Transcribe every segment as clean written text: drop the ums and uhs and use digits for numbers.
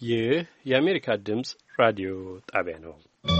ይህ የአሜሪካ ድምፅ ራዲዮ ጣቢያ ነው።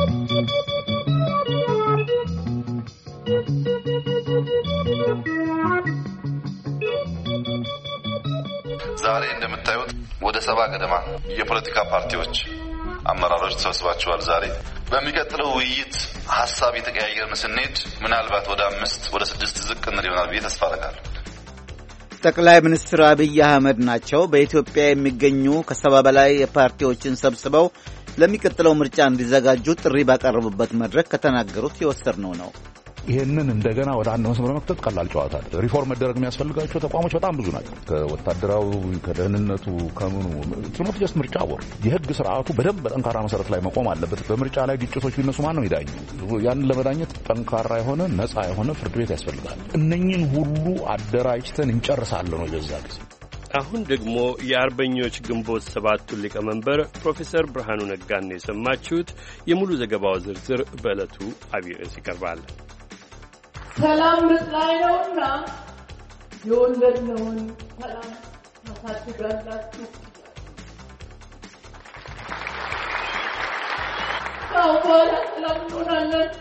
ዛሬ እንደምታዩት ወደ 70 ገደማ የፖለቲካ ፓርቲዎች አመራሮች ተሰብስባቸዋል። ዛሬ በሚቀጥለው ውይይት ሐሳብ የተቀያየርን ስንሄድ ምናልባት ወደ 5 ወደ 6 ዝቅ እንል ይሆናል ብዬ ተስፋ አደርጋለሁ። ጠቅላይ ሚኒስትር አብይ አህመድ ናቸው። በኢትዮጵያ የሚገኙ ከ70 በላይ ፓርቲዎችን ሰብስበው ለሚቀጥለው ምርጫ እንዲዘጋጁ ጥሪ ባቀረቡበት መድረክ ከተናገሩት የወሰድነው ነው። ይሄንን እንደገና ወደ አንድ መስመር መክተት ቀላል ጨዋታ አይደለም። ሪፎርም መደረግ የሚያስፈልጋቸው ተቋሞች በጣም ብዙ ናቸው። ከወታደራዊ ከደህንነቱ ከመኑ ትኖት ጀስት ምርጫ ወር የህግ ስርዓቱ በደንብ በጠንካራ መሰረት ላይ መቆም አለበት። በምርጫ ላይ ግጭቶች ቢነሱ ማን ነው ይዳኝ? ያን ለመዳኘት ጠንካራ የሆነ ነፃ የሆነ ፍርድ ቤት ያስፈልጋል። እነኚህን ሁሉ አደራጅተን እንጨርሳለን ነው የዛ ጊዜ። አሁን ደግሞ የአርበኞች ግንቦት ሰባቱ ሊቀመንበር ፕሮፌሰር ብርሃኑ ነጋን የሰማችሁት። የሙሉ ዘገባው ዝርዝር በዕለቱ አብይ ርዕስ ይቀርባል። ሰላም ላይ ነውና የወለድነውን ሰላም ታሳድጋላችሁ። በኋላ ሰላም እንሆናለን።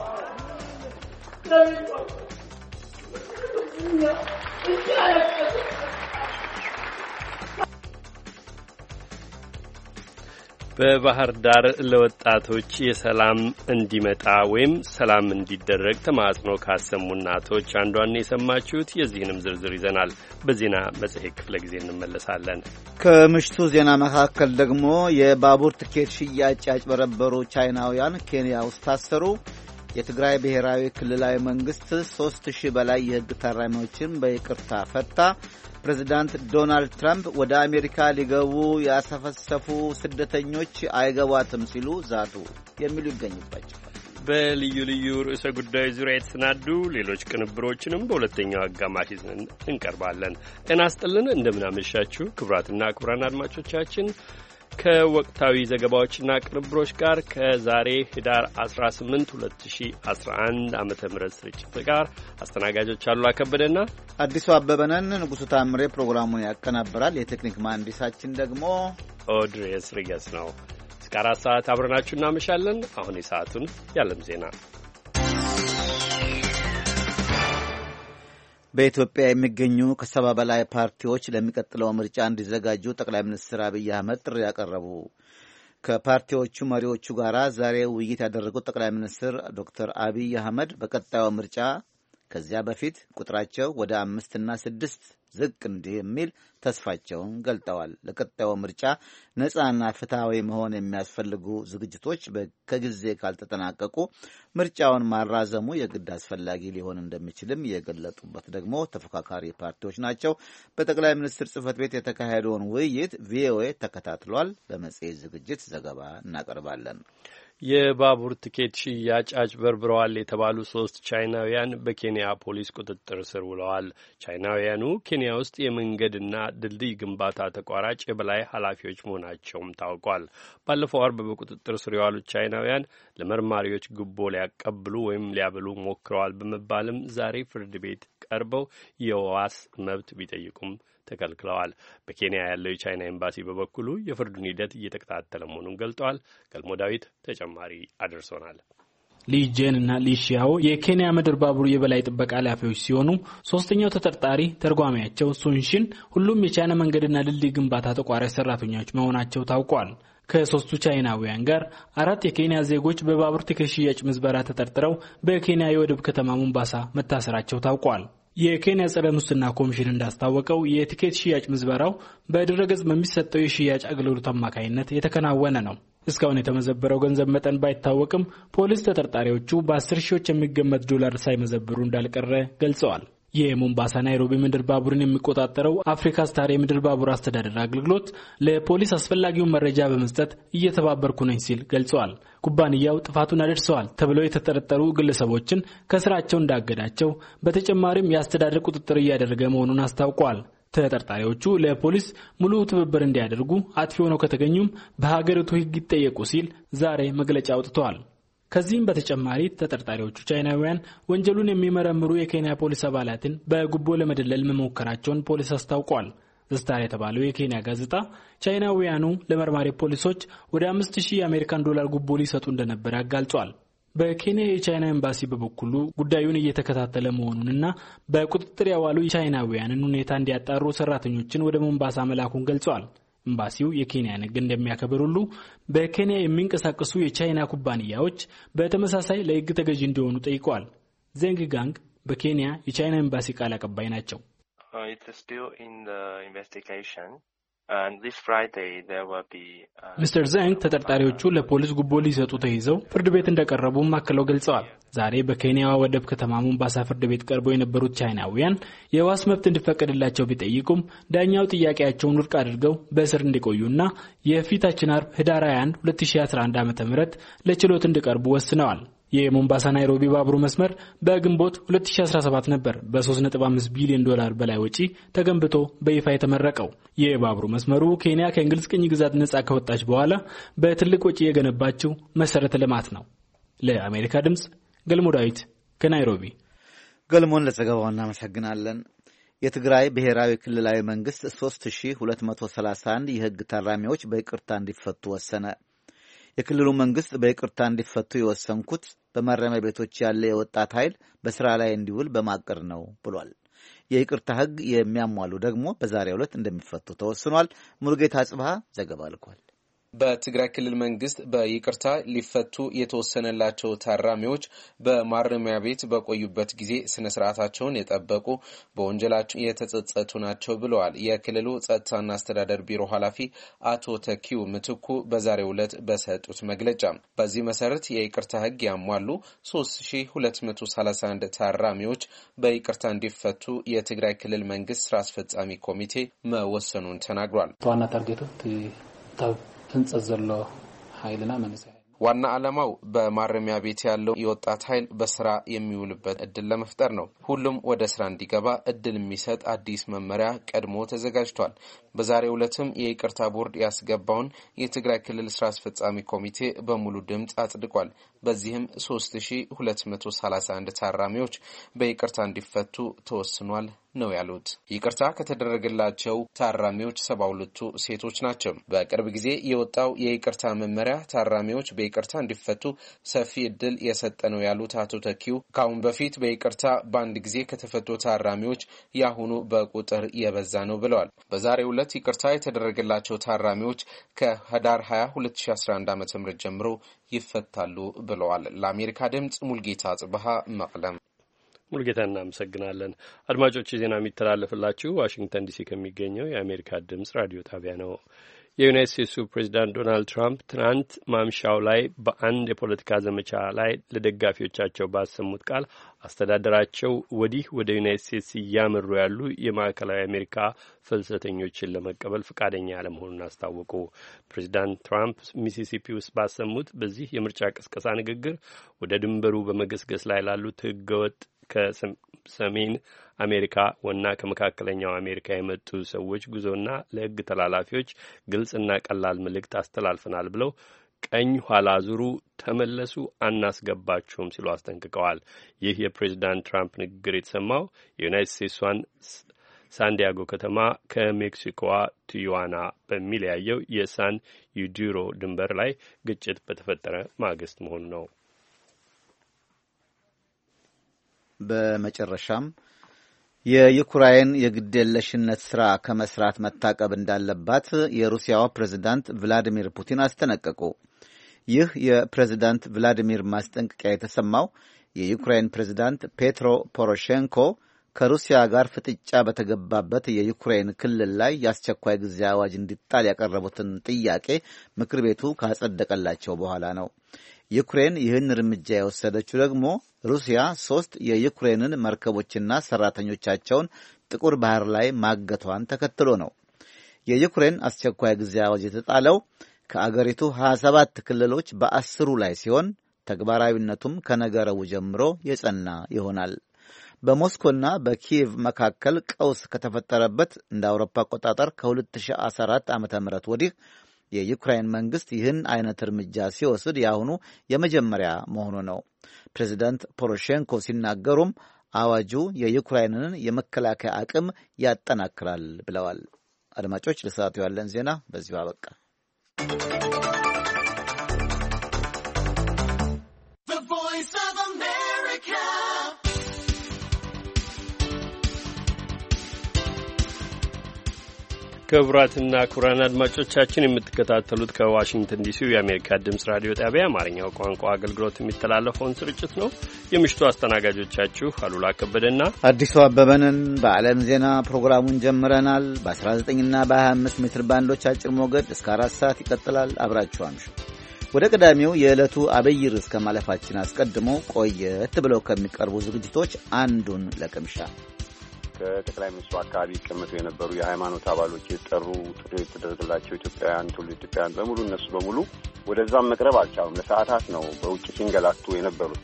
በባህር ዳር ለወጣቶች የሰላም እንዲመጣ ወይም ሰላም እንዲደረግ ተማጽኖ ካሰሙ እናቶች አንዷን የሰማችሁት። የዚህንም ዝርዝር ይዘናል። በዜና መጽሔት ክፍለ ጊዜ እንመለሳለን። ከምሽቱ ዜና መካከል ደግሞ የባቡር ትኬት ሽያጭ ያጭበረበሩ ቻይናውያን ኬንያ ውስጥ ታሰሩ። የትግራይ ብሔራዊ ክልላዊ መንግስት 3000 በላይ የሕግ ታራሚዎችን በይቅርታ ፈታ። ፕሬዚዳንት ዶናልድ ትራምፕ ወደ አሜሪካ ሊገቡ ያሰፈሰፉ ስደተኞች አይገባትም ሲሉ ዛቱ የሚሉ ይገኙባቸዋል። በልዩ ልዩ ርዕሰ ጉዳዮች ዙሪያ የተሰናዱ ሌሎች ቅንብሮችንም በሁለተኛው አጋማሽ ይዘን እንቀርባለን። ጤና ይስጥልን፣ እንደምናመሻችሁ ክቡራትና ክቡራን አድማጮቻችን ከወቅታዊ ዘገባዎችና ቅንብሮች ጋር ከዛሬ ህዳር 18 2011 ዓመተ ምህረት ስርጭት ጋር አስተናጋጆች አሉ አከበደና አዲሱ አበበነን። ንጉሱ ታምሬ ፕሮግራሙን ያቀናብራል። የቴክኒክ መሐንዲሳችን ደግሞ ኦድሬስ ሪገስ ነው። እስከ 4 ሰዓት አብረናችሁ እናመሻለን። አሁን የሰዓቱን የዓለም ዜና። በኢትዮጵያ የሚገኙ ከ70 በላይ ፓርቲዎች ለሚቀጥለው ምርጫ እንዲዘጋጁ ጠቅላይ ሚኒስትር አብይ አህመድ ጥሪ ያቀረቡ። ከፓርቲዎቹ መሪዎቹ ጋር ዛሬ ውይይት ያደረጉት ጠቅላይ ሚኒስትር ዶክተር አብይ አህመድ በቀጣዩ ምርጫ ከዚያ በፊት ቁጥራቸው ወደ 5 እና 6 ዝቅ እንዲህ የሚል ተስፋቸውን ገልጠዋል። ለቀጣዩ ምርጫ ነፃና ፍትሐዊ መሆን የሚያስፈልጉ ዝግጅቶች ከጊዜ ካልተጠናቀቁ ምርጫውን ማራዘሙ የግድ አስፈላጊ ሊሆን እንደሚችልም የገለጡበት ደግሞ ተፎካካሪ ፓርቲዎች ናቸው። በጠቅላይ ሚኒስትር ጽሕፈት ቤት የተካሄደውን ውይይት ቪኦኤ ተከታትሏል። በመጽሔት ዝግጅት ዘገባ እናቀርባለን። የባቡር ትኬት ሽያጭ አጭበርብረዋል የተባሉ 3 ቻይናውያን በኬንያ ፖሊስ ቁጥጥር ስር ውለዋል። ቻይናውያኑ ኬንያ ውስጥ የመንገድና ድልድይ ግንባታ ተቋራጭ የበላይ ኃላፊዎች መሆናቸውም ታውቋል። ባለፈው አርብ በቁጥጥር ስር የዋሉት ቻይናውያን ለመርማሪዎች ጉቦ ሊያቀብሉ ወይም ሊያበሉ ሞክረዋል በመባልም ዛሬ ፍርድ ቤት ቀርበው የዋስ መብት ቢጠይቁም ተከልክለዋል። በኬንያ ያለው የቻይና ኤምባሲ በበኩሉ የፍርዱን ሂደት እየተከታተለ መሆኑን ገልጠዋል። ገልሞ ዳዊት ተጨማሪ አድርሶናል። ሊጄን እና ሊሺያው የኬንያ ምድር ባቡር የበላይ ጥበቃ ኃላፊዎች ሲሆኑ ሶስተኛው ተጠርጣሪ ተርጓሚያቸው ሱንሽን ሁሉም የቻይና መንገድና ድልድይ ግንባታ ተቋራጭ ሰራተኞች መሆናቸው ታውቋል። ከ3ቱ ቻይናውያን ጋር 4 የኬንያ ዜጎች በባቡር ትኬት ሽያጭ ምዝበራ ተጠርጥረው በኬንያ የወደብ ከተማ ሞምባሳ መታሰራቸው ታውቋል። የኬንያ ጸረ ሙስና ኮሚሽን እንዳስታወቀው የቲኬት ሽያጭ ምዝበራው በድረገጽ በሚሰጠው የሽያጭ አገልግሎት አማካይነት የተከናወነ ነው። እስካሁን የተመዘበረው ገንዘብ መጠን ባይታወቅም ፖሊስ ተጠርጣሪዎቹ በ10 ሺዎች የሚገመት ዶላር ሳይመዘብሩ እንዳልቀረ ገልጸዋል። የሞምባሳ ናይሮቢ ምድር ባቡርን የሚቆጣጠረው አፍሪካ ስታር የምድር ባቡር አስተዳደር አገልግሎት ለፖሊስ አስፈላጊውን መረጃ በመስጠት እየተባበርኩ ነኝ ሲል ገልጸዋል። ኩባንያው ጥፋቱን አድርሰዋል ተብለው የተጠረጠሩ ግለሰቦችን ከስራቸው እንዳገዳቸው፣ በተጨማሪም የአስተዳደር ቁጥጥር እያደረገ መሆኑን አስታውቋል። ተጠርጣሪዎቹ ለፖሊስ ሙሉ ትብብር እንዲያደርጉ አጥፊ ሆነው ከተገኙም በሀገሪቱ ሕግ ይጠየቁ ሲል ዛሬ መግለጫ አውጥተዋል። ከዚህም በተጨማሪ ተጠርጣሪዎቹ ቻይናውያን ወንጀሉን የሚመረምሩ የኬንያ ፖሊስ አባላትን በጉቦ ለመደለል መሞከራቸውን ፖሊስ አስታውቋል። ዘስታር የተባለው የኬንያ ጋዜጣ ቻይናውያኑ ለመርማሪ ፖሊሶች ወደ $5000 የአሜሪካን ዶላር ጉቦ ሊሰጡ እንደነበር አጋልጿል። በኬንያ የቻይና ኤምባሲ በበኩሉ ጉዳዩን እየተከታተለ መሆኑንና በቁጥጥር ያዋሉ የቻይናውያንን ሁኔታ እንዲያጣሩ ሰራተኞችን ወደ ሞምባሳ መላኩን ገልጿል። ኤምባሲው የኬንያን ሕግ እንደሚያከብር ሁሉ በኬንያ የሚንቀሳቀሱ የቻይና ኩባንያዎች በተመሳሳይ ለሕግ ተገዢ እንዲሆኑ ጠይቀዋል። ዜንግ ጋንግ በኬንያ የቻይና ኤምባሲ ቃል አቀባይ ናቸው። It's still in the investigation. And this Friday there will be Mr. Zeng ተጠርጣሪዎቹ ለፖሊስ ጉቦ ሊሰጡ ተይዘው ፍርድ ቤት እንደቀረቡ ማከለው ገልጸዋል። ዛሬ በኬንያዋ ወደብ ከተማ ሞምባሳ ፍርድ ቤት ቀርበው የነበሩት ቻይናውያን የዋስ መብት እንዲፈቀድላቸው ቢጠይቁም ዳኛው ጥያቄያቸውን ውድቅ አድርገው በእስር እንዲቆዩና የፊታችን አርብ ህዳር 21 2011 ዓ.ም ለችሎት እንዲቀርቡ ወስነዋል። የሞምባሳ ናይሮቢ ባቡር መስመር በግንቦት 2017 ነበር በ3.5 ቢሊዮን ዶላር በላይ ወጪ ተገንብቶ በይፋ የተመረቀው። የባቡር መስመሩ ኬንያ ከእንግሊዝ ቅኝ ግዛት ነጻ ከወጣች በኋላ በትልቅ ወጪ የገነባችው መሰረተ ልማት ነው። ለአሜሪካ ድምጽ ገልሞ ዳዊት ከናይሮቢ። ገልሞን ለዘገባው እናመሰግናለን። የትግራይ ብሔራዊ ክልላዊ መንግስት 3231 የህግ ታራሚዎች በይቅርታ እንዲፈቱ ወሰነ። የክልሉ መንግስት በይቅርታ እንዲፈቱ የወሰንኩት በማረሚያ ቤቶች ያለ የወጣት ኃይል በስራ ላይ እንዲውል በማቀድ ነው ብሏል። የይቅርታ ህግ የሚያሟሉ ደግሞ በዛሬው ዕለት እንደሚፈቱ ተወስኗል። ሙሉጌታ አጽብሃ ዘገባ ልኳል። በትግራይ ክልል መንግስት በይቅርታ ሊፈቱ የተወሰነላቸው ታራሚዎች በማረሚያ ቤት በቆዩበት ጊዜ ስነ ስርዓታቸውን የጠበቁ በወንጀላቸው የተጸጸቱ ናቸው ብለዋል። የክልሉ ጸጥታና አስተዳደር ቢሮ ኃላፊ አቶ ተኪው ምትኩ በዛሬው ዕለት በሰጡት መግለጫ በዚህ መሰረት የይቅርታ ህግ ያሟሉ 3231 ታራሚዎች በይቅርታ እንዲፈቱ የትግራይ ክልል መንግስት ስራ አስፈጻሚ ኮሚቴ መወሰኑን ተናግሯል። ዋና ታርጌቱ ህንጸት ዘሎ ኃይልና መንግስት ዋና ዓላማው በማረሚያ ቤት ያለው የወጣት ኃይል በስራ የሚውልበት እድል ለመፍጠር ነው። ሁሉም ወደ ስራ እንዲገባ እድል የሚሰጥ አዲስ መመሪያ ቀድሞ ተዘጋጅቷል። በዛሬው ዕለትም የይቅርታ ቦርድ ያስገባውን የትግራይ ክልል ስራ አስፈጻሚ ኮሚቴ በሙሉ ድምጽ አጽድቋል። በዚህም 3231 ታራሚዎች በይቅርታ እንዲፈቱ ተወስኗል ነው ያሉት። ይቅርታ ከተደረገላቸው ታራሚዎች 72ቱ ሴቶች ናቸው። በቅርብ ጊዜ የወጣው የይቅርታ መመሪያ ታራሚዎች በይቅርታ እንዲፈቱ ሰፊ እድል የሰጠ ነው ያሉት አቶ ተኪው ካሁን በፊት በይቅርታ በአንድ ጊዜ ከተፈቱ ታራሚዎች ያሁኑ በቁጥር የበዛ ነው ብለዋል። በዛሬው ዕለት ይቅርታ የተደረገላቸው ታራሚዎች ከህዳር 20 2011 ዓ.ም ጀምሮ ይፈታሉ ብለዋል። ለአሜሪካ ድምጽ ሙልጌታ ጽብሃ መቅለም። ሙልጌታ እናመሰግናለን። አድማጮች ዜና የሚተላለፍላችሁ ዋሽንግተን ዲሲ ከሚገኘው የአሜሪካ ድምጽ ራዲዮ ጣቢያ ነው። የዩናይትድ ስቴትሱ ፕሬዚዳንት ዶናልድ ትራምፕ ትናንት ማምሻው ላይ በአንድ የፖለቲካ ዘመቻ ላይ ለደጋፊዎቻቸው ባሰሙት ቃል አስተዳደራቸው ወዲህ ወደ ዩናይትድ ስቴትስ እያመሩ ያሉ የማዕከላዊ አሜሪካ ፍልሰተኞችን ለመቀበል ፈቃደኛ ያለመሆኑን አስታወቁ። ፕሬዚዳንት ትራምፕ ሚሲሲፒ ውስጥ ባሰሙት በዚህ የምርጫ ቅስቀሳ ንግግር ወደ ድንበሩ በመገስገስ ላይ ላሉት ህገወጥ ከሰሜን አሜሪካ ወና ከመካከለኛው አሜሪካ የመጡ ሰዎች ጉዞና ለህግ ተላላፊዎች ግልጽና ቀላል መልእክት አስተላልፈናል ብለው ቀኝ ኋላ ዙሩ፣ ተመለሱ፣ አናስገባችሁም ሲሉ አስጠንቅቀዋል። ይህ የፕሬዚዳንት ትራምፕ ንግግር የተሰማው የዩናይትድ ስቴትሷን ሳንዲያጎ ከተማ ከሜክሲኮዋ ቲዩዋና በሚለያየው የሳን ዩዲሮ ድንበር ላይ ግጭት በተፈጠረ ማግስት መሆኑ ነው። በመጨረሻም የዩክራይን የግዴለሽነት ስራ ከመስራት መታቀብ እንዳለባት የሩሲያው ፕሬዝዳንት ቭላዲሚር ፑቲን አስጠነቀቁ። ይህ የፕሬዝዳንት ቭላዲሚር ማስጠንቀቂያ የተሰማው የዩክራይን ፕሬዝዳንት ፔትሮ ፖሮሼንኮ ከሩሲያ ጋር ፍጥጫ በተገባበት የዩክራይን ክልል ላይ የአስቸኳይ ጊዜ አዋጅ እንዲጣል ያቀረቡትን ጥያቄ ምክር ቤቱ ካጸደቀላቸው በኋላ ነው። ዩክሬን ይህን እርምጃ የወሰደችው ደግሞ ሩሲያ 3 የዩክሬንን መርከቦችና ሰራተኞቻቸውን ጥቁር ባህር ላይ ማገቷን ተከትሎ ነው። የዩክሬን አስቸኳይ ጊዜ አዋጅ የተጣለው ከአገሪቱ 27 ክልሎች በ10ሩ ላይ ሲሆን ተግባራዊነቱም ከነገ ረቡዕ ጀምሮ የጸና ይሆናል። በሞስኮና በኪየቭ መካከል ቀውስ ከተፈጠረበት እንደ አውሮፓ አቆጣጠር ከ2014 ዓ.ም ወዲህ የዩክራይን መንግስት ይህን አይነት እርምጃ ሲወስድ ያሁኑ የመጀመሪያ መሆኑ ነው። ፕሬዚዳንት ፖሮሼንኮ ሲናገሩም አዋጁ የዩክራይንን የመከላከያ አቅም ያጠናክራል ብለዋል። አድማጮች ለሰዓቱ ያለን ዜና በዚሁ አበቃ። ክቡራትና ክቡራን አድማጮቻችን የምትከታተሉት ከዋሽንግተን ዲሲው የአሜሪካ ድምጽ ራዲዮ ጣቢያ አማርኛው ቋንቋ አገልግሎት የሚተላለፈውን ስርጭት ነው። የምሽቱ አስተናጋጆቻችሁ አሉላ ከበደና አዲሱ አበበንን በዓለም ዜና ፕሮግራሙን ጀምረናል። በ19ና በ25 ሜትር ባንዶች አጭር ሞገድ እስከ 4 ሰዓት ይቀጥላል። አብራችሁ አምሹ። ወደ ቀዳሚው የዕለቱ አብይ ርዕስ ከማለፋችን አስቀድሞ ቆየት ብለው ከሚቀርቡ ዝግጅቶች አንዱን ለቅምሻ ከጠቅላይ ሚኒስትሩ አካባቢ ይቀመጡ የነበሩ የሃይማኖት አባሎች የጠሩ ጥሪ የተደረገላቸው ኢትዮጵያውያን ትውልደ ኢትዮጵያውያን በሙሉ እነሱ በሙሉ ወደዛም መቅረብ አልቻሉም። ለሰዓታት ነው በውጭ ሲንገላቱ የነበሩት።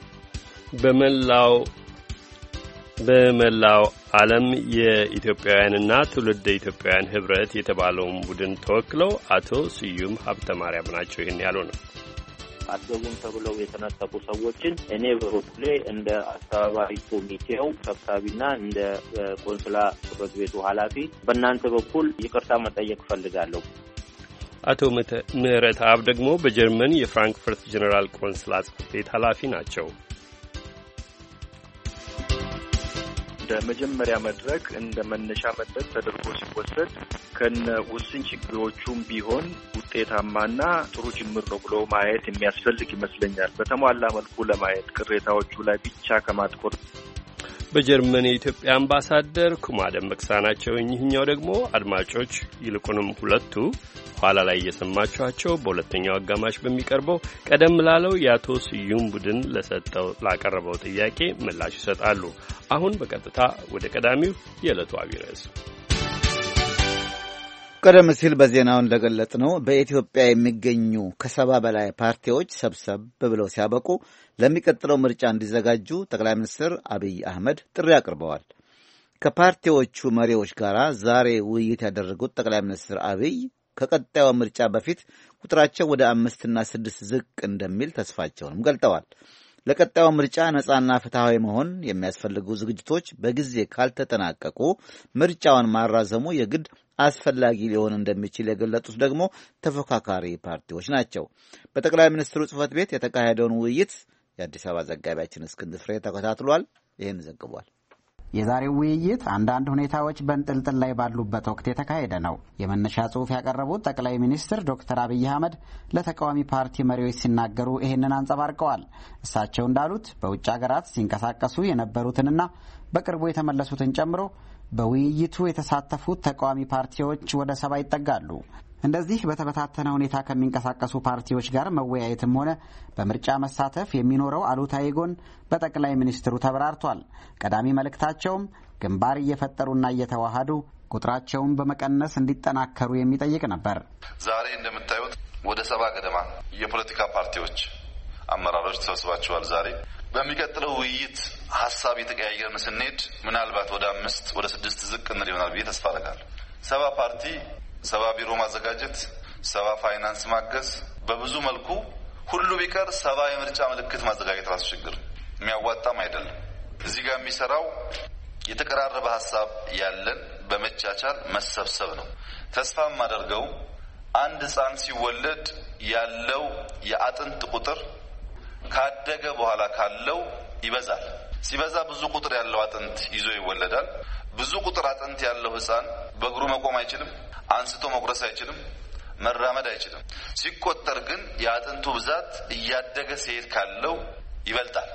በመላው ዓለም የኢትዮጵያውያንና ትውልደ ኢትዮጵያውያን ህብረት የተባለውን ቡድን ተወክለው አቶ ስዩም ሀብተ ማርያም ናቸው ይህን ያሉ ነው። አትገቡም ተብለው የተነጠቁ ሰዎችን እኔ በበኩሌ እንደ አስተባባሪ ኮሚቴው ሰብሳቢና እንደ ቆንስላ ጽሕፈት ቤቱ ኃላፊ በእናንተ በኩል ይቅርታ መጠየቅ ፈልጋለሁ። አቶ ምህረተአብ ደግሞ በጀርመን የፍራንክፈርት ጄኔራል ቆንስላ ጽሕፈት ቤት ኃላፊ ናቸው። እንደ መጀመሪያ መድረክ እንደ መነሻ መድረክ ተደርጎ ሲወሰድ ከነ ውስን ችግሮቹም ቢሆን ውጤታማና ጥሩ ጅምር ነው ብሎ ማየት የሚያስፈልግ ይመስለኛል። በተሟላ መልኩ ለማየት ቅሬታዎቹ ላይ ብቻ ከማትኮር በጀርመን የኢትዮጵያ አምባሳደር ኩማ ደመቅሳ ናቸው። እኚህኛው ደግሞ አድማጮች ይልቁንም ሁለቱ ኋላ ላይ እየሰማችኋቸው በሁለተኛው አጋማሽ በሚቀርበው ቀደም ላለው የአቶ ስዩም ቡድን ላቀረበው ጥያቄ ምላሽ ይሰጣሉ። አሁን በቀጥታ ወደ ቀዳሚው የዕለቱ አብይ ርዕስ። ቀደም ሲል በዜናው እንደገለጽነው በኢትዮጵያ የሚገኙ ከ70 በላይ ፓርቲዎች ሰብሰብ ብለው ሲያበቁ ለሚቀጥለው ምርጫ እንዲዘጋጁ ጠቅላይ ሚኒስትር አብይ አህመድ ጥሪ አቅርበዋል። ከፓርቲዎቹ መሪዎች ጋር ዛሬ ውይይት ያደረጉት ጠቅላይ ሚኒስትር አብይ ከቀጣዩ ምርጫ በፊት ቁጥራቸው ወደ 5 እና 6 ዝቅ እንደሚል ተስፋቸውንም ገልጠዋል። ለቀጣዩ ምርጫ ነጻና ፍትሐዊ መሆን የሚያስፈልጉ ዝግጅቶች በጊዜ ካልተጠናቀቁ ምርጫውን ማራዘሙ የግድ አስፈላጊ ሊሆን እንደሚችል የገለጡት ደግሞ ተፎካካሪ ፓርቲዎች ናቸው። በጠቅላይ ሚኒስትሩ ጽሕፈት ቤት የተካሄደውን ውይይት የአዲስ አበባ ዘጋቢያችን እስክንድር ፍሬ ተከታትሏል። ይህን ዘግቧል። የዛሬው ውይይት አንዳንድ ሁኔታዎች በእንጥልጥል ላይ ባሉበት ወቅት የተካሄደ ነው። የመነሻ ጽሑፍ ያቀረቡት ጠቅላይ ሚኒስትር ዶክተር አብይ አህመድ ለተቃዋሚ ፓርቲ መሪዎች ሲናገሩ ይህንን አንጸባርቀዋል። እሳቸው እንዳሉት በውጭ ሀገራት ሲንቀሳቀሱ የነበሩትንና በቅርቡ የተመለሱትን ጨምሮ በውይይቱ የተሳተፉት ተቃዋሚ ፓርቲዎች ወደ 70 ይጠጋሉ። እንደዚህ በተበታተነ ሁኔታ ከሚንቀሳቀሱ ፓርቲዎች ጋር መወያየትም ሆነ በምርጫ መሳተፍ የሚኖረው አሉታዊ ጎን በጠቅላይ ሚኒስትሩ ተብራርቷል። ቀዳሚ መልእክታቸውም ግንባር እየፈጠሩና እየተዋሃዱ ቁጥራቸውን በመቀነስ እንዲጠናከሩ የሚጠይቅ ነበር። ዛሬ እንደምታዩት ወደ 70 ገደማ የፖለቲካ ፓርቲዎች አመራሮች ተሰብስባቸዋል። ዛሬ በሚቀጥለው ውይይት ሀሳብ የተቀያየርን ስንሄድ ምናልባት ወደ 5 ወደ 6 ዝቅ እንል ይሆናል ብዬ ተስፋ አደርጋለሁ። 70 ፓርቲ 70 ቢሮ ማዘጋጀት 70 ፋይናንስ ማገዝ በብዙ መልኩ ሁሉ ቢቀር 70 የምርጫ ምልክት ማዘጋጀት ራሱ ችግር የሚያዋጣም አይደለም። እዚህ ጋር የሚሰራው የተቀራረበ ሀሳብ ያለን በመቻቻል መሰብሰብ ነው። ተስፋ የማደርገው አንድ ሕፃን ሲወለድ ያለው የአጥንት ቁጥር ካደገ በኋላ ካለው ይበዛል። ሲበዛ ብዙ ቁጥር ያለው አጥንት ይዞ ይወለዳል። ብዙ ቁጥር አጥንት ያለው ሕፃን በእግሩ መቆም አይችልም፣ አንስቶ መቁረስ አይችልም፣ መራመድ አይችልም። ሲቆጠር ግን የአጥንቱ ብዛት እያደገ ሲሄድ ካለው ይበልጣል።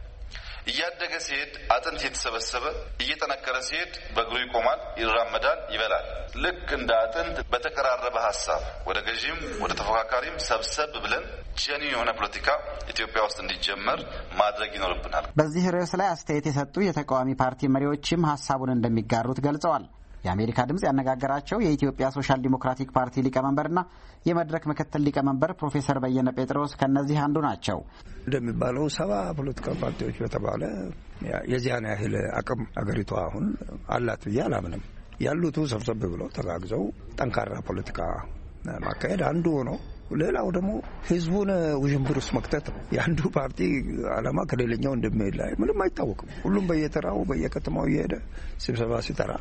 እያደገ ሲሄድ አጥንት የተሰበሰበ እየጠነከረ ሲሄድ በእግሩ ይቆማል፣ ይራመዳል፣ ይበላል። ልክ እንደ አጥንት በተቀራረበ ሀሳብ ወደ ገዢም ወደ ተፎካካሪም ሰብሰብ ብለን ጀኒ የሆነ ፖለቲካ ኢትዮጵያ ውስጥ እንዲጀመር ማድረግ ይኖርብናል። በዚህ ርዕስ ላይ አስተያየት የሰጡ የተቃዋሚ ፓርቲ መሪዎችም ሀሳቡን እንደሚጋሩት ገልጸዋል። የአሜሪካ ድምጽ ያነጋገራቸው የኢትዮጵያ ሶሻል ዲሞክራቲክ ፓርቲ ሊቀመንበርና የመድረክ ምክትል ሊቀመንበር ፕሮፌሰር በየነ ጴጥሮስ ከነዚህ አንዱ ናቸው። እንደሚባለው 70 ፖለቲካ ፓርቲዎች በተባለ የዚያን ያህል አቅም አገሪቷ አሁን አላት ብዬ አላምንም። ያሉቱ ሰብሰብ ብለው ተጋግዘው ጠንካራ ፖለቲካ ማካሄድ አንዱ ሆኖ፣ ሌላው ደግሞ ህዝቡን ውዥንብር ውስጥ መክተት ነው። የአንዱ ፓርቲ ዓላማ ከሌላኛው እንደሚለያይ ምንም አይታወቅም። ሁሉም በየተራው በየከተማው እየሄደ ስብሰባ ሲጠራ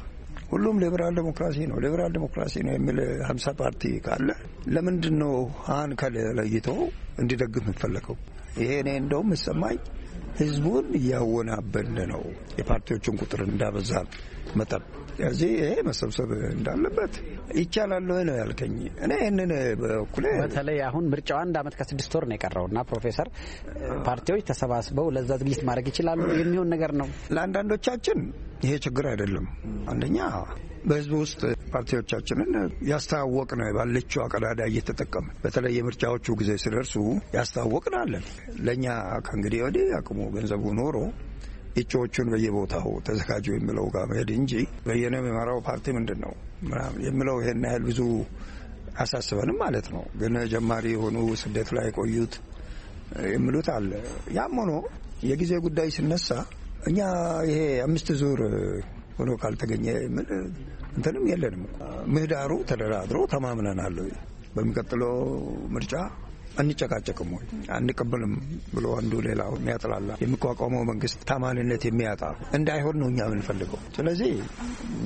ሁሉም ሊበራል ዲሞክራሲ ነው የሚል 50 ፓርቲ ካለ ለምንድን ነው አን ከለይቶ እንዲደግፍ የምትፈልገው? ይሄ እኔ እንደውም ይሰማኝ ህዝቡን እያወናበደ ነው የፓርቲዎችን ቁጥር እንዳበዛ መጠን። ስለዚህ ይሄ መሰብሰብ እንዳለበት ይቻላል ነው ያልከኝ። እኔ እነነ በኩል በተለይ አሁን ምርጫው 1 ዓመት ከ6 ወር ነው የቀረውና ፕሮፌሰር ፓርቲዎች ተሰባስበው ለዛ ዝግጅት ማድረግ ይችላሉ የሚሆን ነገር ነው። ለአንዳንዶቻችን ይሄ ችግር አይደለም። አንደኛ በህዝቡ ውስጥ ፓርቲዎቻችንን ያስተዋወቅን ባለችው አቀዳዳ እየተጠቀመ በተለይ የምርጫዎቹ ጊዜ ሲደርሱ ያስተዋወቅናለን። ለኛ ከእንግዲህ ወዲህ አቅሙ ገንዘቡ ኖሮ እጩዎቹን በየቦታው ተዘጋጁ የሚለው ጋር መሄድ እንጂ በየነም የመራው ፓርቲ ምንድነው የሚለው ይሄን ያህል ብዙ አሳስበንም ማለት ነው። ግን ጀማሪ የሆኑ ስደት ላይ ቆዩት የሚሉት አለ። ያም ሆኖ የጊዜ ጉዳይ ሲነሳ እኛ ይሄ 5 ዙር ሆኖ ካልተገኘ እንትንም የለንም። ምህዳሩ ተደራድሮ ተማምነናል። በሚቀጥለው ምርጫ አንጨቃጨቅም ወይ አንቀበልም ብሎ አንዱ ሌላው የሚያጥላላ የሚቋቋመው መንግስት ታማኝነት የሚያጣ እንዳይሆን ነው እኛ የምንፈልገው። ስለዚህ እኛ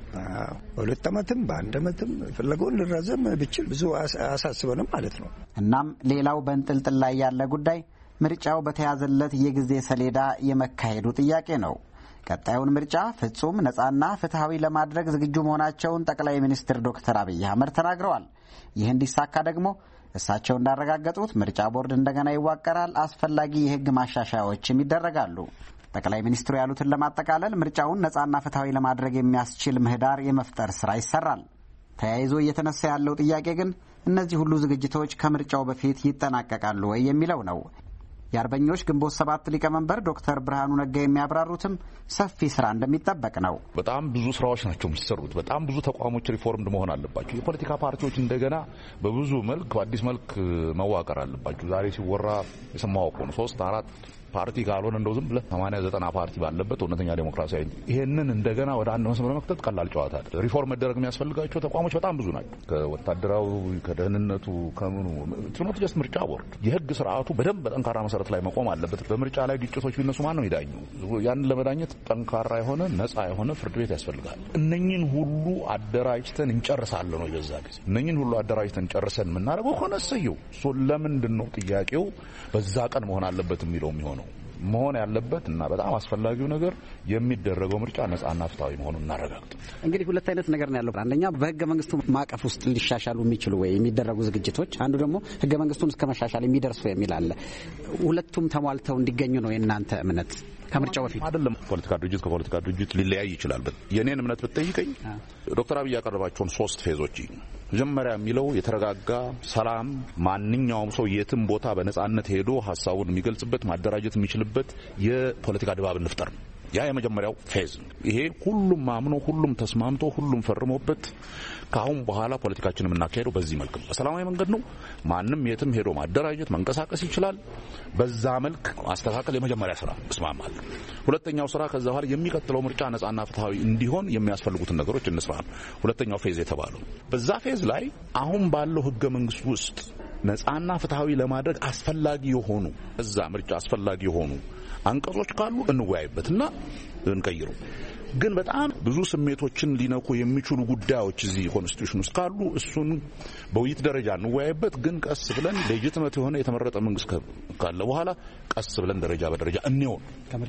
በ2 ዓመትም በ1 ዓመትም ፍለጎን ልራዘም ብችል ብዙ አሳስበንም ማለት ነው። እናም ሌላው በእንጥልጥል ላይ ያለ ጉዳይ ምርጫው በተያዘለት የጊዜ ሰሌዳ የመካሄዱ ጥያቄ ነው። ቀጣዩን ምርጫ ፍጹም ነጻና ፍትሃዊ ለማድረግ ዝግጁ መሆናቸውን ጠቅላይ ሚኒስትር ዶክተር አብይ አህመድ ተናግረዋል። ይህ እንዲሳካ ደግሞ እሳቸው እንዳረጋገጡት ምርጫ ቦርድ እንደገና ይዋቀራል፣ አስፈላጊ የህግ ማሻሻያዎችም ይደረጋሉ። ጠቅላይ ሚኒስትሩ ያሉትን ለማጠቃለል ምርጫውን ነጻና ፍትሃዊ ለማድረግ የሚያስችል ምህዳር የመፍጠር ስራ ይሰራል። ተያይዞ እየተነሳ ያለው ጥያቄ ግን እነዚህ ሁሉ ዝግጅቶች ከምርጫው በፊት ይጠናቀቃሉ ወይ የሚለው ነው። የአርበኞች ግንቦት 7 ሊቀመንበር ዶክተር ብርሃኑ ነጋ የሚያብራሩትም ሰፊ ስራ እንደሚጠበቅ ነው። በጣም ብዙ ስራዎች ናቸው የሚሰሩት። በጣም ብዙ ተቋሞች ሪፎርምድ መሆን አለባቸው። የፖለቲካ ፓርቲዎች እንደገና በብዙ መልክ በአዲስ መልክ መዋቀር አለባቸው። ዛሬ ሲወራ የሰማው ነው 3-4 ፓርቲ ካልሆነ እንደው ዝም ብለህ 80-90 ፓርቲ ባለበት እውነተኛ ዴሞክራሲያዊ ይሄንን እንደገና ወደ አንድ መስመር መክተት ቀላል ጨዋታ አይደለም። ሪፎርም መደረግ የሚያስፈልጋቸው ተቋሞች በጣም ብዙ ናቸው። ከወታደራዊ ከደህንነቱ ከምኑ ትኖት ጀስት ምርጫ ቦርድ የህግ ስርዓቱ በደንብ በጠንካራ መሰረት ላይ መቆም አለበት። በምርጫ ላይ ግጭቶች ቢነሱ ማን ነው ይዳኙ? ያንን ለመዳኘት ጠንካራ የሆነ ነጻ የሆነ ፍርድ ቤት ያስፈልጋል። እነኚህን ሁሉ አደራጅተን እንጨርሳለን ነው የዛ ጊዜ እነኚህን ሁሉ አደራጅተን ጨርሰን የምናደርገው ሆነ ሰየው ለምንድን ነው ጥያቄው በዛ ቀን መሆን አለበት የሚለው የሚሆነው መሆን ያለበት እና በጣም አስፈላጊው ነገር የሚደረገው ምርጫ ነጻና ፍትሃዊ መሆኑን እናረጋግጥ። እንግዲህ 2 አይነት ነገር ነው ያለው። አንደኛ በህገ መንግስቱ ማዕቀፍ ውስጥ ሊሻሻሉ የሚችሉ ወይ የሚደረጉ ዝግጅቶች፣ አንዱ ደግሞ ህገ መንግስቱን እስከ መሻሻል የሚደርሱ የሚል አለ። ሁለቱም ተሟልተው እንዲገኙ ነው የእናንተ እምነት? ከምርጫው በፊት አይደለም። ፖለቲካ ድርጅት ከፖለቲካ ድርጅት ሊለያይ ይችላል። የኔን እምነት ብትጠይቀኝ ዶክተር አብይ ያቀረባቸውን 3 ፌዞች መጀመሪያ የሚለው የተረጋጋ ሰላም፣ ማንኛውም ሰው የትም ቦታ በነጻነት ሄዶ ሀሳቡን የሚገልጽበት ማደራጀት የሚችልበት የፖለቲካ ድባብ እንፍጠር። ያ የመጀመሪያው ፌዝ። ይሄ ሁሉም አምኖ ሁሉም ተስማምቶ ሁሉም ፈርሞበት ካሁን በኋላ ፖለቲካችንን የምናካሄደው በዚህ መልክ ነው። በሰላማዊ መንገድ ነው። ማንም የትም ሄዶ ማደራጀት መንቀሳቀስ ይችላል። በዛ መልክ ማስተካከል የመጀመሪያ ስራ እስማማለሁ። ሁለተኛው ስራ ከዛ በኋላ የሚቀጥለው ምርጫ ነጻና ፍትሃዊ እንዲሆን የሚያስፈልጉትን ነገሮች እንስራ። ሁለተኛው ፌዝ የተባለው በዛ ፌዝ ላይ አሁን ባለው ህገ መንግስት ውስጥ ነጻና ፍትሃዊ ለማድረግ አስፈላጊ የሆኑ እዛ ምርጫ አስፈላጊ የሆኑ አንቀጾች ካሉ እንወያይበትና እንቀይሩ። ግን በጣም ብዙ ስሜቶችን ሊነኩ የሚችሉ ጉዳዮች እዚህ ኮንስቲቱሽን ውስጥ ካሉ እሱን በውይይት ደረጃ እንወያይበት። ግን ቀስ ብለን ሌጂቲሜት የሆነ የተመረጠ መንግስት ካለ በኋላ ቀስ ብለን ደረጃ በደረጃ እንየውን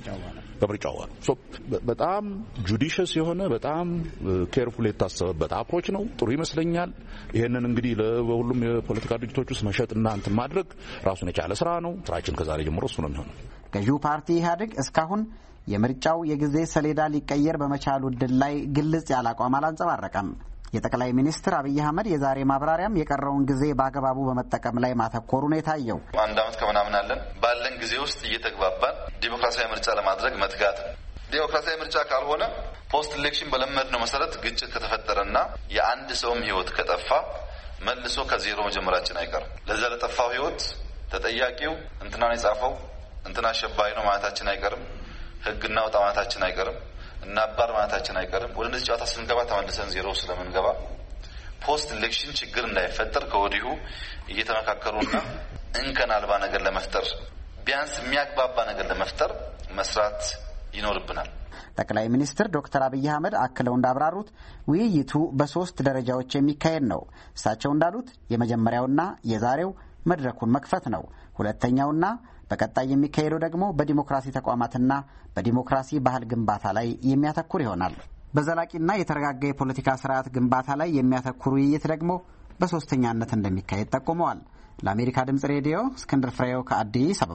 ከምርጫው በኋላ በጣም ጁዲሽስ የሆነ በጣም ኬርፉል የታሰበበት አፕሮች ነው። ጥሩ ይመስለኛል። ይሄንን እንግዲህ ለሁሉም የፖለቲካ ድርጅቶች ውስጥ መሸጥና እንትን ማድረግ ራሱን የቻለ ስራ ነው። ስራችን ከዛሬ ጀምሮ እሱ ነው የሚሆነው። ገዢው ፓርቲ ኢህአዴግ እስካሁን የምርጫው የጊዜ ሰሌዳ ሊቀየር በመቻሉ ድል ላይ ግልጽ ያለ አቋም አላንጸባረቀም። የጠቅላይ ሚኒስትር አብይ አህመድ የዛሬ ማብራሪያም የቀረውን ጊዜ በአግባቡ በመጠቀም ላይ ማተኮሩ ነው የታየው። 1 ዓመት ከምናምን አለን። ባለን ጊዜ ውስጥ እየተግባባን ዲሞክራሲያዊ ምርጫ ለማድረግ መትጋት ነው። ዲሞክራሲያዊ ምርጫ ካልሆነ ፖስት ኢሌክሽን በለመድነው መሰረት ግጭት ከተፈጠረና የአንድ ሰውም ህይወት ከጠፋ መልሶ ከዜሮ መጀመራችን አይቀርም። ለዛ ለጠፋው ህይወት ተጠያቂው እንትናን የጻፈው እንትና አሸባሪ ነው ማለታችን አይቀርም። ህግና ወጣ ማለታችን አይቀርም። እና አባር ማለታችን አይቀርም። ወደ እነዚህ ጨዋታ ስንገባ ተመልሰን ዜሮ ስለምንገባ ፖስት ኢሌክሽን ችግር እንዳይፈጠር ከወዲሁ እየተመካከሩና እንከን አልባ ነገር ለመፍጠር ቢያንስ የሚያግባባ ነገር ለመፍጠር መስራት ይኖርብናል። ጠቅላይ ሚኒስትር ዶክተር አብይ አህመድ አክለው እንዳብራሩት ውይይቱ በ3 ደረጃዎች የሚካሄድ ነው። እሳቸው እንዳሉት የመጀመሪያውና የዛሬው መድረኩን መክፈት ነው። ሁለተኛውና በቀጣይ የሚካሄደው ደግሞ በዲሞክራሲ ተቋማትና በዲሞክራሲ ባህል ግንባታ ላይ የሚያተኩር ይሆናል። በዘላቂና የተረጋጋ የፖለቲካ ስርዓት ግንባታ ላይ የሚያተኩር ውይይት ደግሞ በሶስተኛነት እንደሚካሄድ ጠቁመዋል። ለአሜሪካ ድምጽ ሬዲዮ እስክንድር ፍሬው ከአዲስ አበባ።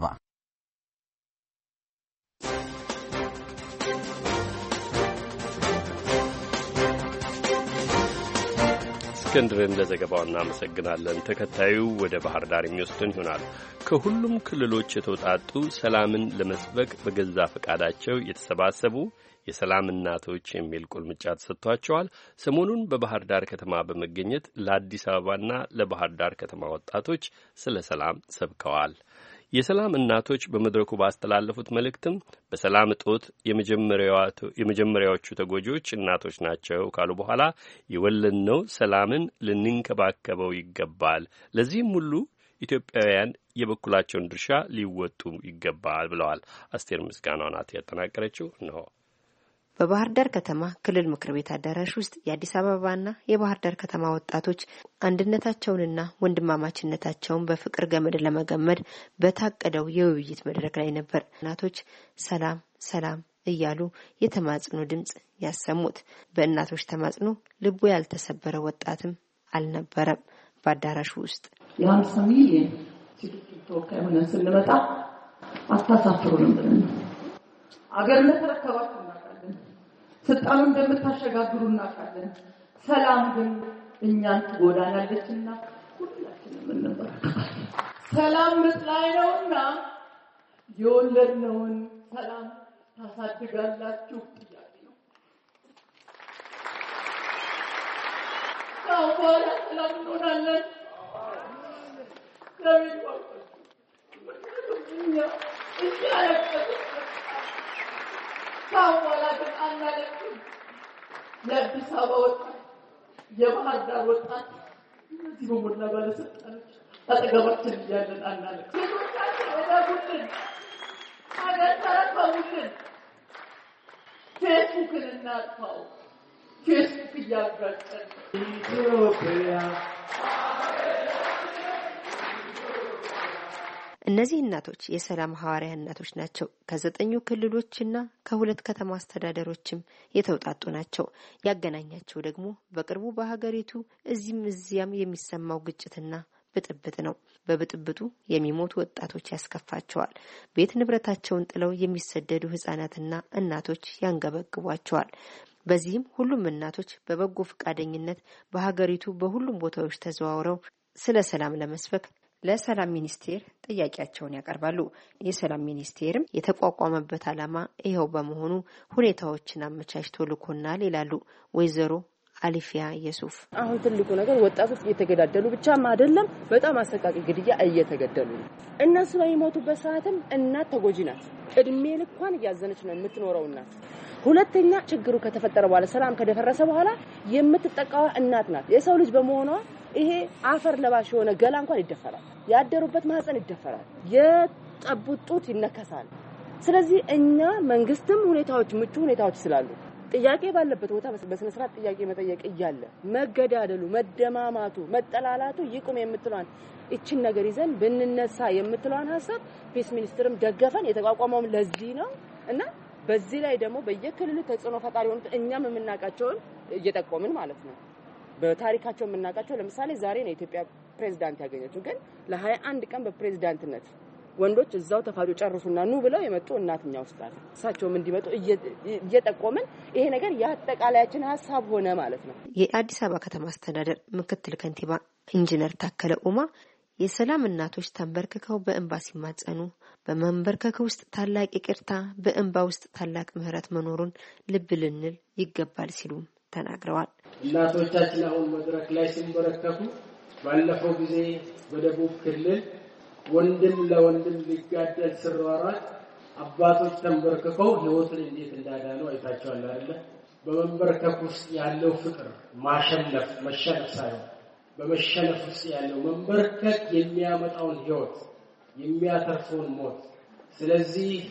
እስክንድርን ለዘገባው እናመሰግናለን። ተከታዩ ወደ ባህር ዳር የሚወስድን ይሆናል። ከሁሉም ክልሎች የተውጣጡ ሰላምን ለመስበክ በገዛ ፈቃዳቸው የተሰባሰቡ የሰላም እናቶች የሚል ቁልምጫ ተሰጥቷቸዋል። ሰሞኑን በባህር ዳር ከተማ በመገኘት ለአዲስ አበባና ለባህር ዳር ከተማ ወጣቶች ስለ ሰላም ሰብከዋል። የሰላም እናቶች በመድረኩ ባስተላለፉት መልእክትም በሰላም እጦት የመጀመሪያዎቹ ተጎጂዎች እናቶች ናቸው ካሉ በኋላ የወለድነው ሰላምን ልንንከባከበው ይገባል፣ ለዚህም ሁሉ ኢትዮጵያውያን የበኩላቸውን ድርሻ ሊወጡ ይገባል ብለዋል። አስቴር ምስጋናው ናት ያጠናቀረችው ነው። በባህር ዳር ከተማ ክልል ምክር ቤት አዳራሽ ውስጥ የአዲስ አበባና የባህር ዳር ከተማ ወጣቶች አንድነታቸውንና ወንድማማችነታቸውን በፍቅር ገመድ ለመገመድ በታቀደው የውይይት መድረክ ላይ ነበር እናቶች ሰላም ሰላም እያሉ የተማጽኖ ድምጽ ያሰሙት። በእናቶች ተማጽኖ ልቡ ያልተሰበረ ወጣትም አልነበረም። በአዳራሹ ውስጥ የ50 ሚሊዮን ሴቶች ተወካይ ሆነን ስንመጣ አታሳፍሩንም ብለን አገር ለተረከባችሁ ስልጣኑን እንደምታሸጋግሩ እናውቃለን። ሰላም ግን እኛን ትጎዳናለችና ሁላችንም እንበረከካለን። ሰላም ምጥ ላይ ነውና የወለድነውን ሰላም ታሳድጋላችሁ እያለ ነው። ሰው በኋላ ሰላም እንሆናለን። ለምን ታዋላትን አናለቅም። የአዲስ አበባ ወጣት፣ የባህር ዳር ወጣት እነዚህ በሞላ ባለስልጣኖች አጠገባችን እያለን አናለቅም። ሴቶቻችን ወደቡልን፣ ሀገር ተረከቡልን። ፌስቡክን እናጥፋው። ፌስቡክ እያጋጨን ኢትዮጵያ። እነዚህ እናቶች የሰላም ሐዋርያ እናቶች ናቸው። ከ9 ክልሎችና ከ2 ከተማ አስተዳደሮችም የተውጣጡ ናቸው። ያገናኛቸው ደግሞ በቅርቡ በሀገሪቱ እዚህም እዚያም የሚሰማው ግጭትና ብጥብጥ ነው። በብጥብጡ የሚሞቱ ወጣቶች ያስከፋቸዋል። ቤት ንብረታቸውን ጥለው የሚሰደዱ ህጻናትና እናቶች ያንገበግቧቸዋል። በዚህም ሁሉም እናቶች በበጎ ፈቃደኝነት በሀገሪቱ በሁሉም ቦታዎች ተዘዋውረው ስለ ሰላም ለመስበክ ለሰላም ሚኒስቴር ጥያቄያቸውን ያቀርባሉ። የሰላም ሚኒስቴርም የተቋቋመበት ዓላማ ይኸው በመሆኑ ሁኔታዎችን አመቻችቶ ልኮናል ይላሉ ወይዘሮ አሊፊያ ኢየሱፍ። አሁን ትልቁ ነገር ወጣቶች እየተገዳደሉ ብቻም አይደለም፣ በጣም አሰቃቂ ግድያ እየተገደሉ ነው። እነሱ በሚሞቱበት ሰዓትም እናት ተጎጂ ናት። እድሜ ልኳን እያዘነች ነው የምትኖረው እናት። ሁለተኛ ችግሩ ከተፈጠረ በኋላ ሰላም ከደፈረሰ በኋላ የምትጠቃዋ እናት ናት። የሰው ልጅ በመሆኗ ይሄ አፈር ለባሽ የሆነ ገላ እንኳን ይደፈራል። ያደሩበት ማህፀን ይደፈራል። የጠቡት ጡት ይነከሳል። ስለዚህ እኛ መንግስትም ምቹ ሁኔታዎች ስላሉ ጥያቄ ባለበት ቦታ በስነ ስርዓት ጥያቄ መጠየቅ እያለ መገዳደሉ፣ መደማማቱ፣ መጠላላቱ ይቁም የምትሏን እቺን ነገር ይዘን ብንነሳ የምትሏን ሐሳብ ፒስ ሚኒስትርም ደገፈን። የተቋቋመው ለዚህ ነው እና በዚህ ላይ ደግሞ በየክልሉ ተጽዕኖ ፈጣሪ ሆኑት እኛም የምናቃቸውን እየጠቆምን ማለት ነው። በታሪካቸው የምናቃቸው ለምሳሌ ዛሬ ነው ኢትዮጵያ ፕሬዝዳንት ያገኘችው፣ ግን ለ21 ቀን በፕሬዝዳንትነት ወንዶች እዛው ተፋጆ ጨርሱና ኑ ብለው የመጡ እናትኛ ውስጥ አለ። እሳቸውም እንዲመጡ እየጠቆምን ይሄ ነገር ያጠቃላያችን ሐሳብ ሆነ ማለት ነው። የአዲስ አበባ ከተማ አስተዳደር ምክትል ከንቲባ ኢንጂነር ታከለ ኡማ የሰላም እናቶች ተንበርክከው በእንባ ሲማጸኑ በመንበርከክ ውስጥ ታላቅ ይቅርታ፣ በእንባ ውስጥ ታላቅ ምህረት መኖሩን ልብ ልንል ይገባል ሲሉ ተናግረዋል። እናቶቻችን አሁን መድረክ ላይ ሲንበረከኩ ባለፈው ጊዜ በደቡብ ክልል ወንድም ለወንድም ሊጋደል ሲሯሯጥ አባቶች ተንበርክከው ህይወትን እንዴት እንዳዳኑ አይታችኋል አይደል? በመንበርከክ ውስጥ ያለው ፍቅር ማሸነፍ መሸነፍ ሳይሆን በመሸነፍ ውስጥ ያለው መንበርከክ የሚያመጣውን ህይወት የሚያተርፈውን ሞት። ስለዚህ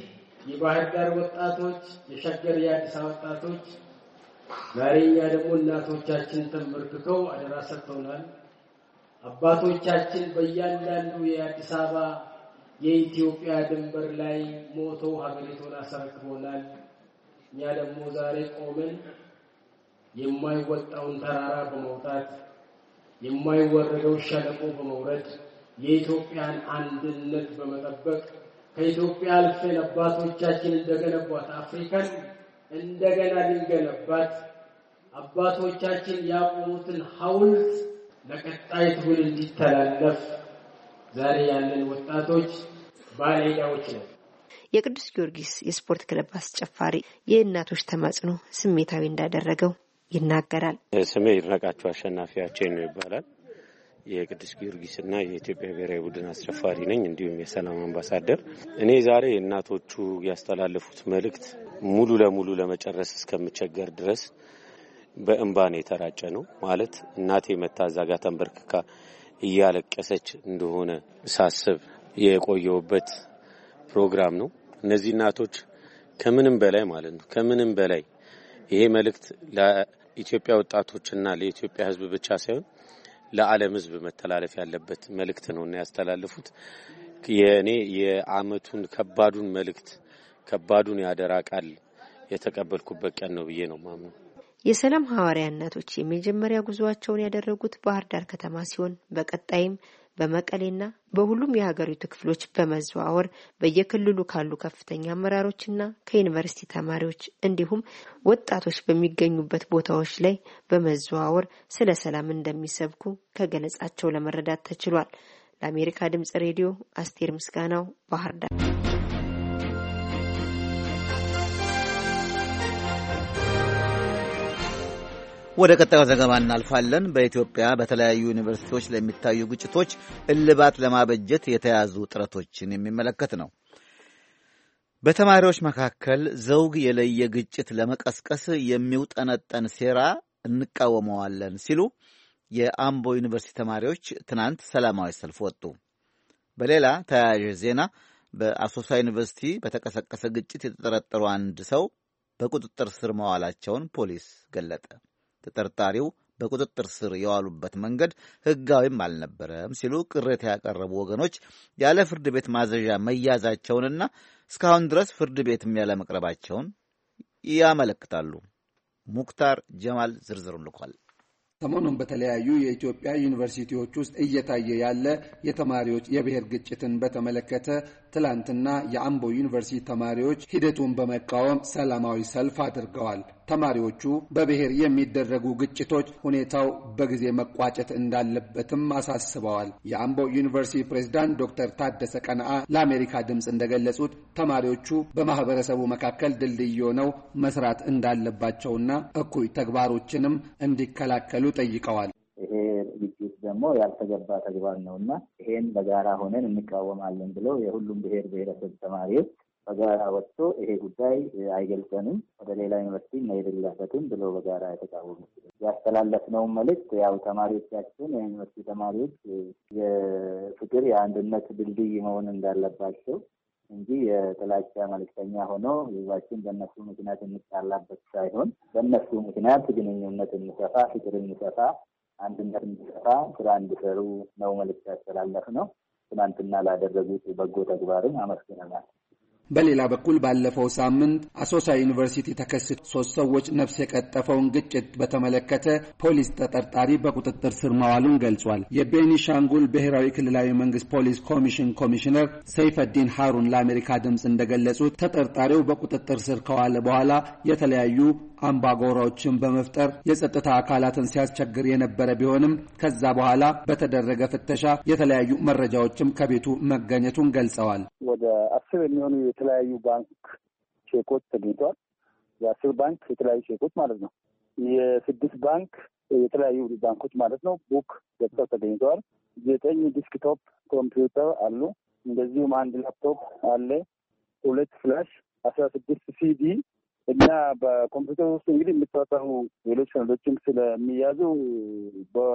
የባህር ዳር ወጣቶች፣ የሸገር የአዲስ አበባ ወጣቶች ዛሬኛ ደግሞ እናቶቻችን ተንበርክከው አደራ ሰጥተውናል። አባቶቻችን በእያንዳንዱ የአዲስ አበባ የኢትዮጵያ ድንበር ላይ ሞተው ሀገሪቱን አስረክበውናል። እኛ ደግሞ ዛሬ ቆመን የማይወጣውን ተራራ በመውጣት የማይወረደው ሸለቆ በመውረድ የኢትዮጵያን አንድነት በመጠበቅ ከኢትዮጵያ አልፈን አባቶቻችን እንደገነቧት አፍሪካን እንደገና ልንገነባት አባቶቻችን ያቆሙትን ሐውልት ለቀጣይ ትውልድ እንዲተላለፍ ዛሬ ያለን ወጣቶች ባለዕዳዎች ነን። የቅዱስ ጊዮርጊስ የስፖርት ክለብ አስጨፋሪ የእናቶች ተማጽኖ ስሜታዊ እንዳደረገው ይናገራል። ስሜ ይድነቃቸው አሸናፊያቸው ነው ይባላል። የቅዱስ ጊዮርጊስና የኢትዮጵያ ብሔራዊ ቡድን አስጨፋሪ ነኝ፣ እንዲሁም የሰላም አምባሳደር። እኔ ዛሬ እናቶቹ ያስተላለፉት መልእክት ሙሉ ለሙሉ ለመጨረስ እስከምቸገር ድረስ በእንባ ነው የተራጨ ነው። ማለት እናቴ መታዛጋ ተንበርክካ እያለቀሰች እንደሆነ ሳስብ የቆየውበት ፕሮግራም ነው። እነዚህ እናቶች ከምንም በላይ ማለት ነው ከምንም በላይ ይሄ መልእክት ለኢትዮጵያ ወጣቶችና ለኢትዮጵያ ሕዝብ ብቻ ሳይሆን ለዓለም ሕዝብ መተላለፍ ያለበት መልእክት ነውና ያስተላልፉት። የኔ የአመቱን ከባዱን መልእክት ከባዱን ያደራ ቃል የተቀበልኩበት ቀን ነው ብዬ ነው ማምነው። የሰላም ሐዋርያ እናቶች የመጀመሪያ ጉዟቸውን ያደረጉት ባህር ዳር ከተማ ሲሆን በቀጣይም በመቀሌና በሁሉም የሀገሪቱ ክፍሎች በመዘዋወር በየክልሉ ካሉ ከፍተኛ አመራሮችና ከዩኒቨርሲቲ ተማሪዎች እንዲሁም ወጣቶች በሚገኙበት ቦታዎች ላይ በመዘዋወር ስለ ሰላም እንደሚሰብኩ ከገለጻቸው ለመረዳት ተችሏል። ለአሜሪካ ድምጽ ሬዲዮ አስቴር ምስጋናው ባህር ዳር። ወደ ቀጣዩ ዘገባ እናልፋለን። በኢትዮጵያ በተለያዩ ዩኒቨርሲቲዎች ለሚታዩ ግጭቶች እልባት ለማበጀት የተያዙ ጥረቶችን የሚመለከት ነው። በተማሪዎች መካከል ዘውግ የለየ ግጭት ለመቀስቀስ የሚውጠነጠን ሴራ እንቃወመዋለን ሲሉ የአምቦ ዩኒቨርሲቲ ተማሪዎች ትናንት ሰላማዊ ሰልፍ ወጡ። በሌላ ተያያዥ ዜና በአሶሳ ዩኒቨርሲቲ በተቀሰቀሰ ግጭት የተጠረጠሩ አንድ ሰው በቁጥጥር ስር መዋላቸውን ፖሊስ ገለጠ። ተጠርጣሪው በቁጥጥር ስር የዋሉበት መንገድ ሕጋዊም አልነበረም ሲሉ ቅሬታ ያቀረቡ ወገኖች ያለ ፍርድ ቤት ማዘዣ መያዛቸውንና እስካሁን ድረስ ፍርድ ቤትም ያለ መቅረባቸውን ያመለክታሉ። ሙክታር ጀማል ዝርዝሩን ልኳል። ሰሞኑን በተለያዩ የኢትዮጵያ ዩኒቨርሲቲዎች ውስጥ እየታየ ያለ የተማሪዎች የብሔር ግጭትን በተመለከተ ትላንትና የአምቦ ዩኒቨርሲቲ ተማሪዎች ሂደቱን በመቃወም ሰላማዊ ሰልፍ አድርገዋል። ተማሪዎቹ በብሔር የሚደረጉ ግጭቶች ሁኔታው በጊዜ መቋጨት እንዳለበትም አሳስበዋል። የአምቦ ዩኒቨርሲቲ ፕሬዝዳንት ዶክተር ታደሰ ቀነዓ ለአሜሪካ ድምፅ እንደገለጹት ተማሪዎቹ በማህበረሰቡ መካከል ድልድይ ሆነው መስራት እንዳለባቸውና እኩይ ተግባሮችንም እንዲከላከሉ ጠይቀዋል። ይሄ ግጭት ደግሞ ያልተገባ ተግባር ነውና ይሄን በጋራ ሆነን እንቃወማለን ብለው የሁሉም ብሔር ብሔረሰብ ተማሪዎች በጋራ ወጥቶ ይሄ ጉዳይ አይገልጸንም፣ ወደ ሌላ ዩኒቨርሲቲ መሄድ የለበትም ብለው በጋራ የተቃወሙ ያስተላለፍነው መልእክት ያው ተማሪዎቻችን የዩኒቨርሲቲ ተማሪዎች የፍቅር የአንድነት ድልድይ መሆን እንዳለባቸው እንጂ የጥላቻ መልእክተኛ ሆኖ ህዝባችን በእነሱ ምክንያት እንጣላበት ሳይሆን በእነሱ ምክንያት ግንኙነት እንሰፋ፣ ፍቅር እንሰፋ፣ አንድነት እንሰፋ፣ ስራ እንዲሰሩ ነው መልእክት ያስተላለፍነው። ትናንትና ላደረጉት በጎ ተግባርን አመስግነናል። በሌላ በኩል ባለፈው ሳምንት አሶሳ ዩኒቨርሲቲ ተከስቶ 3 ሰዎች ነፍስ የቀጠፈውን ግጭት በተመለከተ ፖሊስ ተጠርጣሪ በቁጥጥር ስር መዋሉን ገልጿል። የቤኒሻንጉል ብሔራዊ ክልላዊ መንግስት ፖሊስ ኮሚሽን ኮሚሽነር ሰይፈዲን ሃሩን ለአሜሪካ ድምፅ እንደገለጹት ተጠርጣሪው በቁጥጥር ስር ከዋለ በኋላ የተለያዩ አምባጓሮዎችን በመፍጠር የጸጥታ አካላትን ሲያስቸግር የነበረ ቢሆንም ከዛ በኋላ በተደረገ ፍተሻ የተለያዩ መረጃዎችም ከቤቱ መገኘቱን ገልጸዋል። ወደ 10 የሚሆኑ የተለያዩ ባንክ ቼኮች ተገኝተዋል። የ10 ባንክ የተለያዩ ቼኮች ማለት ነው። የ6 ባንክ የተለያዩ ባንኮች ማለት ነው ቡክ ገብተው ተገኝተዋል። 9 ዲስክቶፕ ኮምፒውተር አሉ። እንደዚሁም 1 ላፕቶፕ አለ፣ 2 ፍላሽ፣ 16 ሲዲ እና በኮምፒውተር ውስጥ እንግዲህ የሚታወቁ ሌሎች ሰነዶችም ስለሚያዙ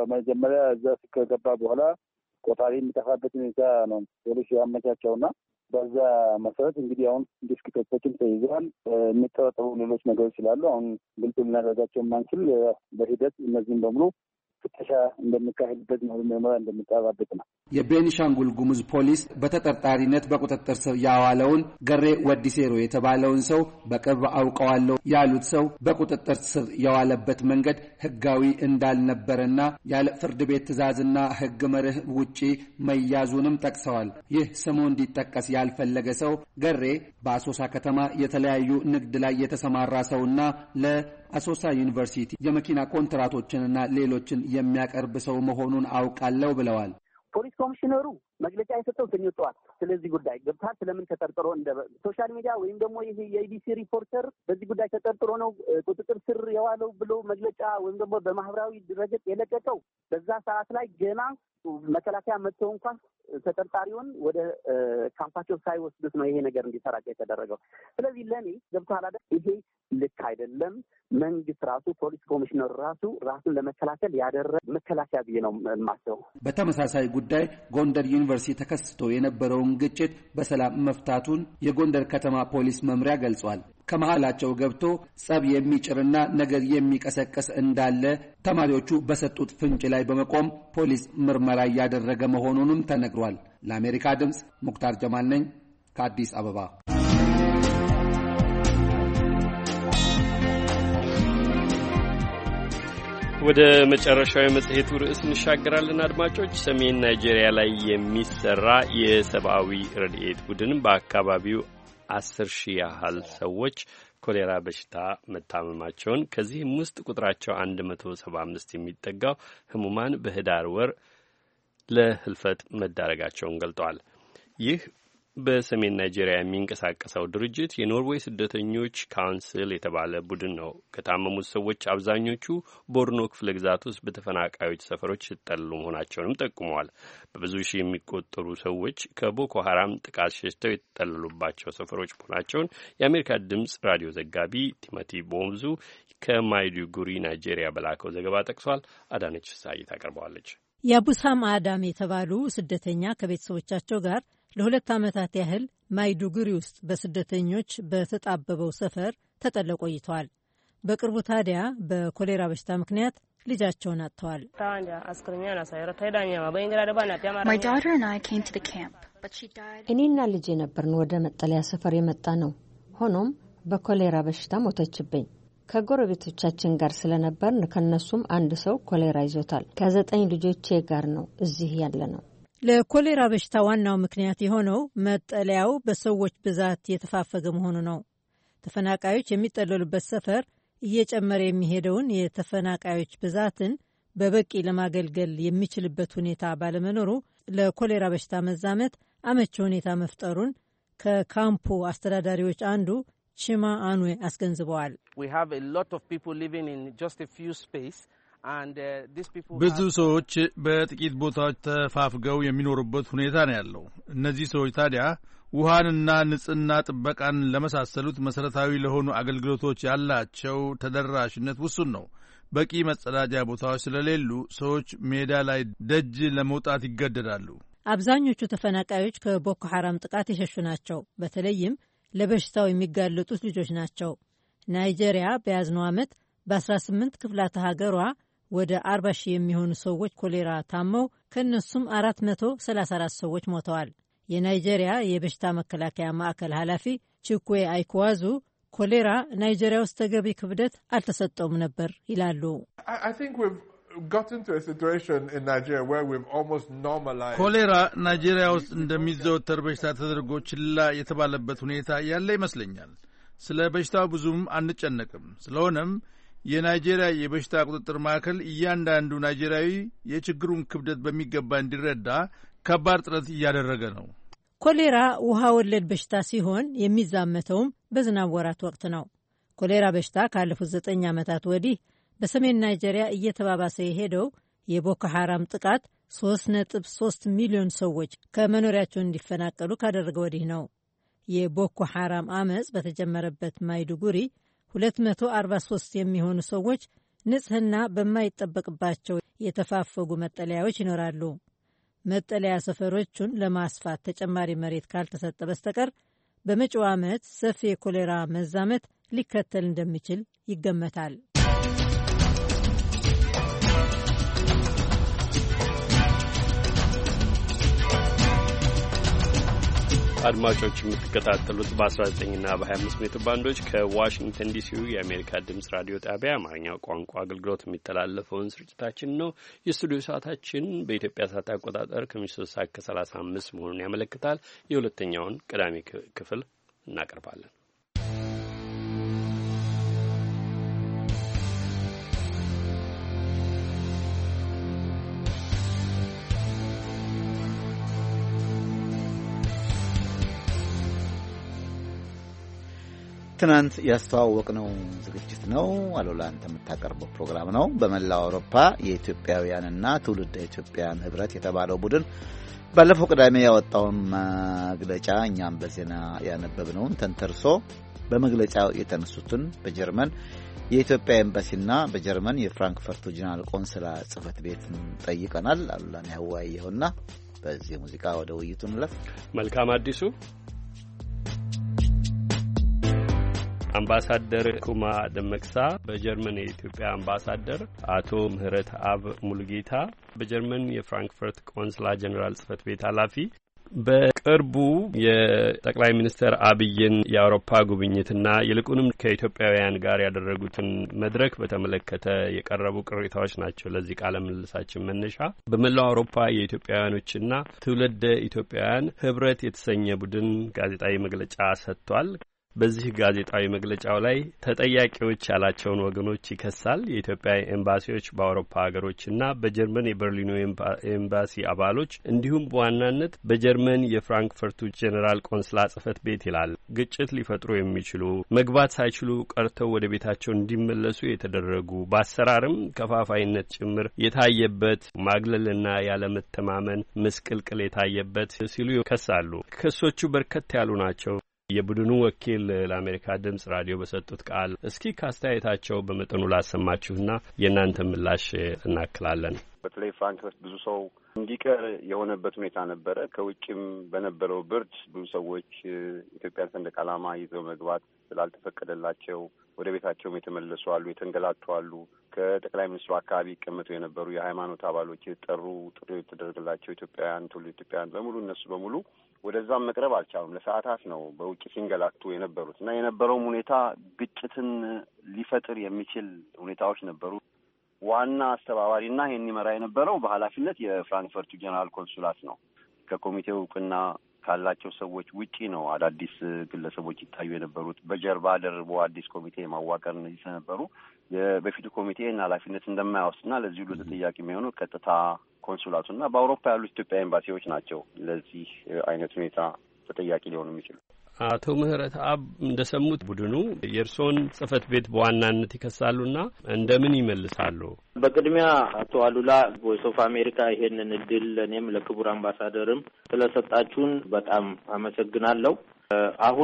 በመጀመሪያ እዛ ከገባ በኋላ ቆጣሪ የሚጠፋበት ሁኔታ ነው ፖሊስ ያመቻቸውና በዛ መሰረት እንግዲህ አሁን ዲስክቶፖችን ተይዘዋል። የሚጠረጠሩ ሌሎች ነገሮች ስላሉ አሁን ግልጽ ልናደርጋቸው የማንችል በሂደት እነዚህም በሙሉ ፍተሻ እንደሚካሄድበት ነው ምርመራ እንደሚጠባበቅ ነው። የቤኒሻንጉል ጉሙዝ ፖሊስ በተጠርጣሪነት በቁጥጥር ስር ያዋለውን ገሬ ወዲሴሮ የተባለውን ሰው በቅርብ አውቀዋለሁ ያሉት ሰው በቁጥጥር ስር የዋለበት መንገድ ህጋዊ እንዳልነበረና ያለ ፍርድ ቤት ትዕዛዝና ህግ መርህ ውጪ መያዙንም ጠቅሰዋል። ይህ ስሙ እንዲጠቀስ ያልፈለገ ሰው ገሬ በአሶሳ ከተማ የተለያዩ ንግድ ላይ የተሰማራ ሰውና ለአሶሳ ዩኒቨርሲቲ የመኪና ኮንትራቶችንና ሌሎችን የሚያቀርብ ሰው መሆኑን አውቃለሁ ብለዋል። ፖሊስ ኮሚሽነሩ መግለጫ የሰጠው ሰኞ ጠዋት ስለዚህ ጉዳይ ገብቷል። ስለምን ተጠርጥሮ እንደ ሶሻል ሚዲያ ወይም ደግሞ ይሄ የኢቢሲ ሪፖርተር በዚህ ጉዳይ ተጠርጥሮ ነው ቁጥጥር ስር የዋለው ብሎ መግለጫ ወይም ደግሞ በማህበራዊ ድረገጽ የለቀቀው በዛ ሰዓት ላይ ገና መከላከያ መጥተው እንኳን ተጠርጣሪውን ወደ ካምፓቸው ሳይወስዱት ነው ይሄ ነገር እንዲሰራጭ የተደረገው። ስለዚህ ለኔ ገብቷል አይደል? ይሄ ልክ አይደለም። መንግስት ራሱ ፖሊስ ኮሚሽነር ራሱን ለመከላከል ያደረገ መከላከያ ብዬ ነው የማስበው። በተመሳሳይ ጉዳይ ጎንደር ዩኒቨርሲቲ ተከስቶ የነበረውን ግጭት በሰላም መፍታቱን የጎንደር ከተማ ፖሊስ መምሪያ ገልጿል። ከመሃላቸው ገብቶ ጸብ የሚጭርና ነገር የሚቀሰቀስ እንዳለ ተማሪዎቹ በሰጡት ፍንጭ ላይ በመቆም ፖሊስ ምርመራ እያደረገ መሆኑንም ተነግሯል። ለአሜሪካ ድምፅ ሙክታር ጀማል ነኝ ከአዲስ አበባ። ወደ መጨረሻው የመጽሔቱ ርዕስ እንሻገራለን። አድማጮች፣ ሰሜን ናይጄሪያ ላይ የሚሰራ የሰብአዊ ረድኤት ቡድን በአካባቢው 10,000 ያህል ሰዎች ኮሌራ በሽታ መታመማቸውን ከዚህም ውስጥ ቁጥራቸው 175 የሚጠጋው ህሙማን በህዳር ወር ለህልፈት መዳረጋቸውን ገልጠዋል። ይህ በሰሜን ናይጄሪያ የሚንቀሳቀሰው ድርጅት የኖርዌይ ስደተኞች ካውንስል የተባለ ቡድን ነው። ከታመሙት ሰዎች አብዛኞቹ ቦርኖ ክፍለ ግዛት ውስጥ በተፈናቃዮች ሰፈሮች ሲጠለሉ መሆናቸውንም ጠቁመዋል። በብዙ ሺህ የሚቆጠሩ ሰዎች ከቦኮ ሀራም ጥቃት ሸሽተው የተጠለሉባቸው ሰፈሮች መሆናቸውን የአሜሪካ ድምፅ ራዲዮ ዘጋቢ ቲሞቲ ቦምዙ ከማይዱጉሪ ናይጄሪያ በላከው ዘገባ ጠቅሷል። አዳነች ሳይ ታቀርበዋለች። የአቡሳም አዳም የተባሉ ስደተኛ ከቤተሰቦቻቸው ጋር ለ2 ዓመታት ያህል ማይዱጉሪ ውስጥ በስደተኞች በተጣበበው ሰፈር ተጠለው ቆይተዋል። በቅርቡ ታዲያ በኮሌራ በሽታ ምክንያት ልጃቸውን አጥተዋል። እኔና ልጄ ነበርን ወደ መጠለያ ሰፈር የመጣ ነው። ሆኖም በኮሌራ በሽታ ሞተችብኝ። ከጎረቤቶቻችን ጋር ስለነበርን ከነሱም አንድ ሰው ኮሌራ ይዞታል። ከ9 ልጆቼ ጋር ነው እዚህ ያለ ነው። ለኮሌራ በሽታ ዋናው ምክንያት የሆነው መጠለያው በሰዎች ብዛት የተፋፈገ መሆኑ ነው። ተፈናቃዮች የሚጠለሉበት ሰፈር እየጨመረ የሚሄደውን የተፈናቃዮች ብዛትን በበቂ ለማገልገል የሚችልበት ሁኔታ ባለመኖሩ ለኮሌራ በሽታ መዛመት አመቺ ሁኔታ መፍጠሩን ከካምፑ አስተዳዳሪዎች አንዱ ቺማ አንዌ አስገንዝበዋል። ብዙ ሰዎች በጥቂት ቦታዎች ተፋፍገው የሚኖሩበት ሁኔታ ነው ያለው። እነዚህ ሰዎች ታዲያ ውሃንና ንጽህና ጥበቃን ለመሳሰሉት መሰረታዊ ለሆኑ አገልግሎቶች ያላቸው ተደራሽነት ውሱን ነው። በቂ መጸዳጃ ቦታዎች ስለሌሉ ሰዎች ሜዳ ላይ ደጅ ለመውጣት ይገደዳሉ። አብዛኞቹ ተፈናቃዮች ከቦኮ ሐራም ጥቃት የሸሹ ናቸው። በተለይም ለበሽታው የሚጋለጡት ልጆች ናቸው። ናይጄሪያ በያዝነው ዓመት በ18 ክፍላተ ሀገሯ ወደ 40,000 የሚሆኑ ሰዎች ኮሌራ ታመው ከእነሱም 434 ሰዎች ሞተዋል። የናይጄሪያ የበሽታ መከላከያ ማዕከል ኃላፊ ቺኩዌ አይክዋዙ ኮሌራ ናይጄሪያ ውስጥ ተገቢ ክብደት አልተሰጠውም ነበር ይላሉ። ኮሌራ ናይጄሪያ ውስጥ እንደሚዘወተር በሽታ ተደርጎ ችላ የተባለበት ሁኔታ ያለ ይመስለኛል። ስለ በሽታው ብዙም አንጨነቅም። ስለሆነም የናይጄሪያ የበሽታ ቁጥጥር ማዕከል እያንዳንዱ ናይጄሪያዊ የችግሩን ክብደት በሚገባ እንዲረዳ ከባድ ጥረት እያደረገ ነው። ኮሌራ ውሃ ወለድ በሽታ ሲሆን የሚዛመተውም በዝናብ ወራት ወቅት ነው። ኮሌራ በሽታ ካለፉት 9 ዓመታት ወዲህ በሰሜን ናይጄሪያ እየተባባሰ የሄደው የቦኮ ሐራም ጥቃት 3.3 ሚሊዮን ሰዎች ከመኖሪያቸው እንዲፈናቀሉ ካደረገ ወዲህ ነው። የቦኮ ሐራም አመፅ በተጀመረበት ማይዱጉሪ 243 የሚሆኑ ሰዎች ንጽህና በማይጠበቅባቸው የተፋፈጉ መጠለያዎች ይኖራሉ። መጠለያ ሰፈሮቹን ለማስፋት ተጨማሪ መሬት ካልተሰጠ በስተቀር በመጪው ዓመት ሰፊ የኮሌራ መዛመት ሊከተል እንደሚችል ይገመታል። አድማጮች የምትከታተሉት በ19ና በ25 ሜትር ባንዶች ከዋሽንግተን ዲሲው የአሜሪካ ድምጽ ራዲዮ ጣቢያ አማርኛው ቋንቋ አገልግሎት የሚተላለፈውን ስርጭታችን ነው። የስቱዲዮ ሰዓታችን በኢትዮጵያ ሰዓት አቆጣጠር ከምሽቱ 3:35 መሆኑን ያመለክታል። የሁለተኛውን ቀዳሚ ክፍል እናቀርባለን። ትናንት ያስተዋወቅነው ዝግጅት ነው። አሉላ አንተ የምታቀርበው ፕሮግራም ነው። በመላው አውሮፓ የኢትዮጵያውያንና ትውልደ ኢትዮጵያውያን ህብረት የተባለው ቡድን ባለፈው ቅዳሜ ያወጣውን መግለጫ እኛም በዜና ያነበብነውን ተንተርሶ በመግለጫው የተነሱትን በጀርመን የኢትዮጵያ ኤምባሲና በጀርመን የፍራንክፈርቱ ጀነራል ቆንስላ ጽሕፈት ቤት ጠይቀናል። አሉላን ያወያየውና በዚህ ሙዚቃ ወደ ውይይቱ እንለፍ። መልካም አዲሱ አምባሳደር ኩማ ደመቅሳ በጀርመን የኢትዮጵያ አምባሳደር፣ አቶ ምህረት አብ ሙሉጌታ በጀርመን የፍራንክፈርት ቆንስላ ጀነራል ጽሕፈት ቤት ኃላፊ በቅርቡ የጠቅላይ ሚኒስትር አብይን የአውሮፓ ጉብኝትና ይልቁንም ከኢትዮጵያውያን ጋር ያደረጉትን መድረክ በተመለከተ የቀረቡ ቅሬታዎች ናቸው ለዚህ ቃለ ምልልሳችን መነሻ። በመላው አውሮፓ የኢትዮጵያውያኖችና ትውልደ ኢትዮጵያውያን ህብረት የተሰኘ ቡድን ጋዜጣዊ መግለጫ ሰጥቷል። በዚህ ጋዜጣዊ መግለጫው ላይ ተጠያቂዎች ያላቸውን ወገኖች ይከሳል። የኢትዮጵያ ኤምባሲዎች በአውሮፓ ሀገሮችና በጀርመን የበርሊኑ ኤምባሲ አባሎች እንዲሁም በዋናነት በጀርመን የፍራንክፈርቱ ጄኔራል ቆንስላ ጽሕፈት ቤት ይላል ግጭት ሊፈጥሩ የሚችሉ መግባት ሳይችሉ ቀርተው ወደ ቤታቸው እንዲመለሱ የተደረጉ በአሰራርም ከፋፋይነት ጭምር የታየበት ማግለልና ያለመተማመን ምስቅልቅል የታየበት ሲሉ ይከሳሉ። ክሶቹ በርከት ያሉ ናቸው። የቡድኑ ወኪል ለአሜሪካ ድምጽ ራዲዮ በሰጡት ቃል እስኪ ካስተያየታቸው በመጠኑ ላሰማችሁና የእናንተ ምላሽ እናክላለን። በተለይ ፍራንክፈርት ብዙ ሰው እንዲቀር የሆነበት ሁኔታ ነበረ። ከውጭም በነበረው ብርድ ብዙ ሰዎች ኢትዮጵያን ሰንደቅ ዓላማ ይዘው መግባት ስላልተፈቀደላቸው ወደ ቤታቸውም የተመለሱ አሉ፣ የተንገላቱ አሉ። ከጠቅላይ ሚኒስትሩ አካባቢ ይቀመጡ የነበሩ የሃይማኖት አባሎች የጠሩ ጥሪ የተደረገላቸው ኢትዮጵያውያን ትውልደ ኢትዮጵያውያን በሙሉ እነሱ በሙሉ ወደዛም መቅረብ አልቻሉም። ለሰዓታት ነው በውጭ ሲንገላቱ የነበሩት እና የነበረውም ሁኔታ ግጭትን ሊፈጥር የሚችል ሁኔታዎች ነበሩ። ዋና አስተባባሪና ይሄን ይመራ የነበረው በኃላፊነት የፍራንክፈርቱ ጀነራል ኮንሱላት ነው። ከኮሚቴው እውቅና ካላቸው ሰዎች ውጪ ነው አዳዲስ ግለሰቦች ይታዩ የነበሩት። በጀርባ ደርቦ አዲስ ኮሚቴ ማዋቀር እነዚህ ስለነበሩ የበፊቱ ኮሚቴን ኃላፊነት እንደማያወስድና ለዚህ ሁሉ ተጠያቂ የሚሆነው ቀጥታ ኮንሱላቱና በአውሮፓ ያሉ ኢትዮጵያ ኤምባሲዎች ናቸው ለዚህ አይነት ሁኔታ ተጠያቂ ሊሆኑ የሚችሉ። አቶ ምህረት አብ እንደሰሙት ቡድኑ የእርሶን ጽሕፈት ቤት በዋናነት ይከሳሉና እንደምን ይመልሳሉ? በቅድሚያ አቶ አሉላ ቮይስ ኦፍ አሜሪካ ይሄንን እድል ለእኔም ለክቡር አምባሳደርም ስለሰጣችሁን በጣም አመሰግናለሁ። አሁን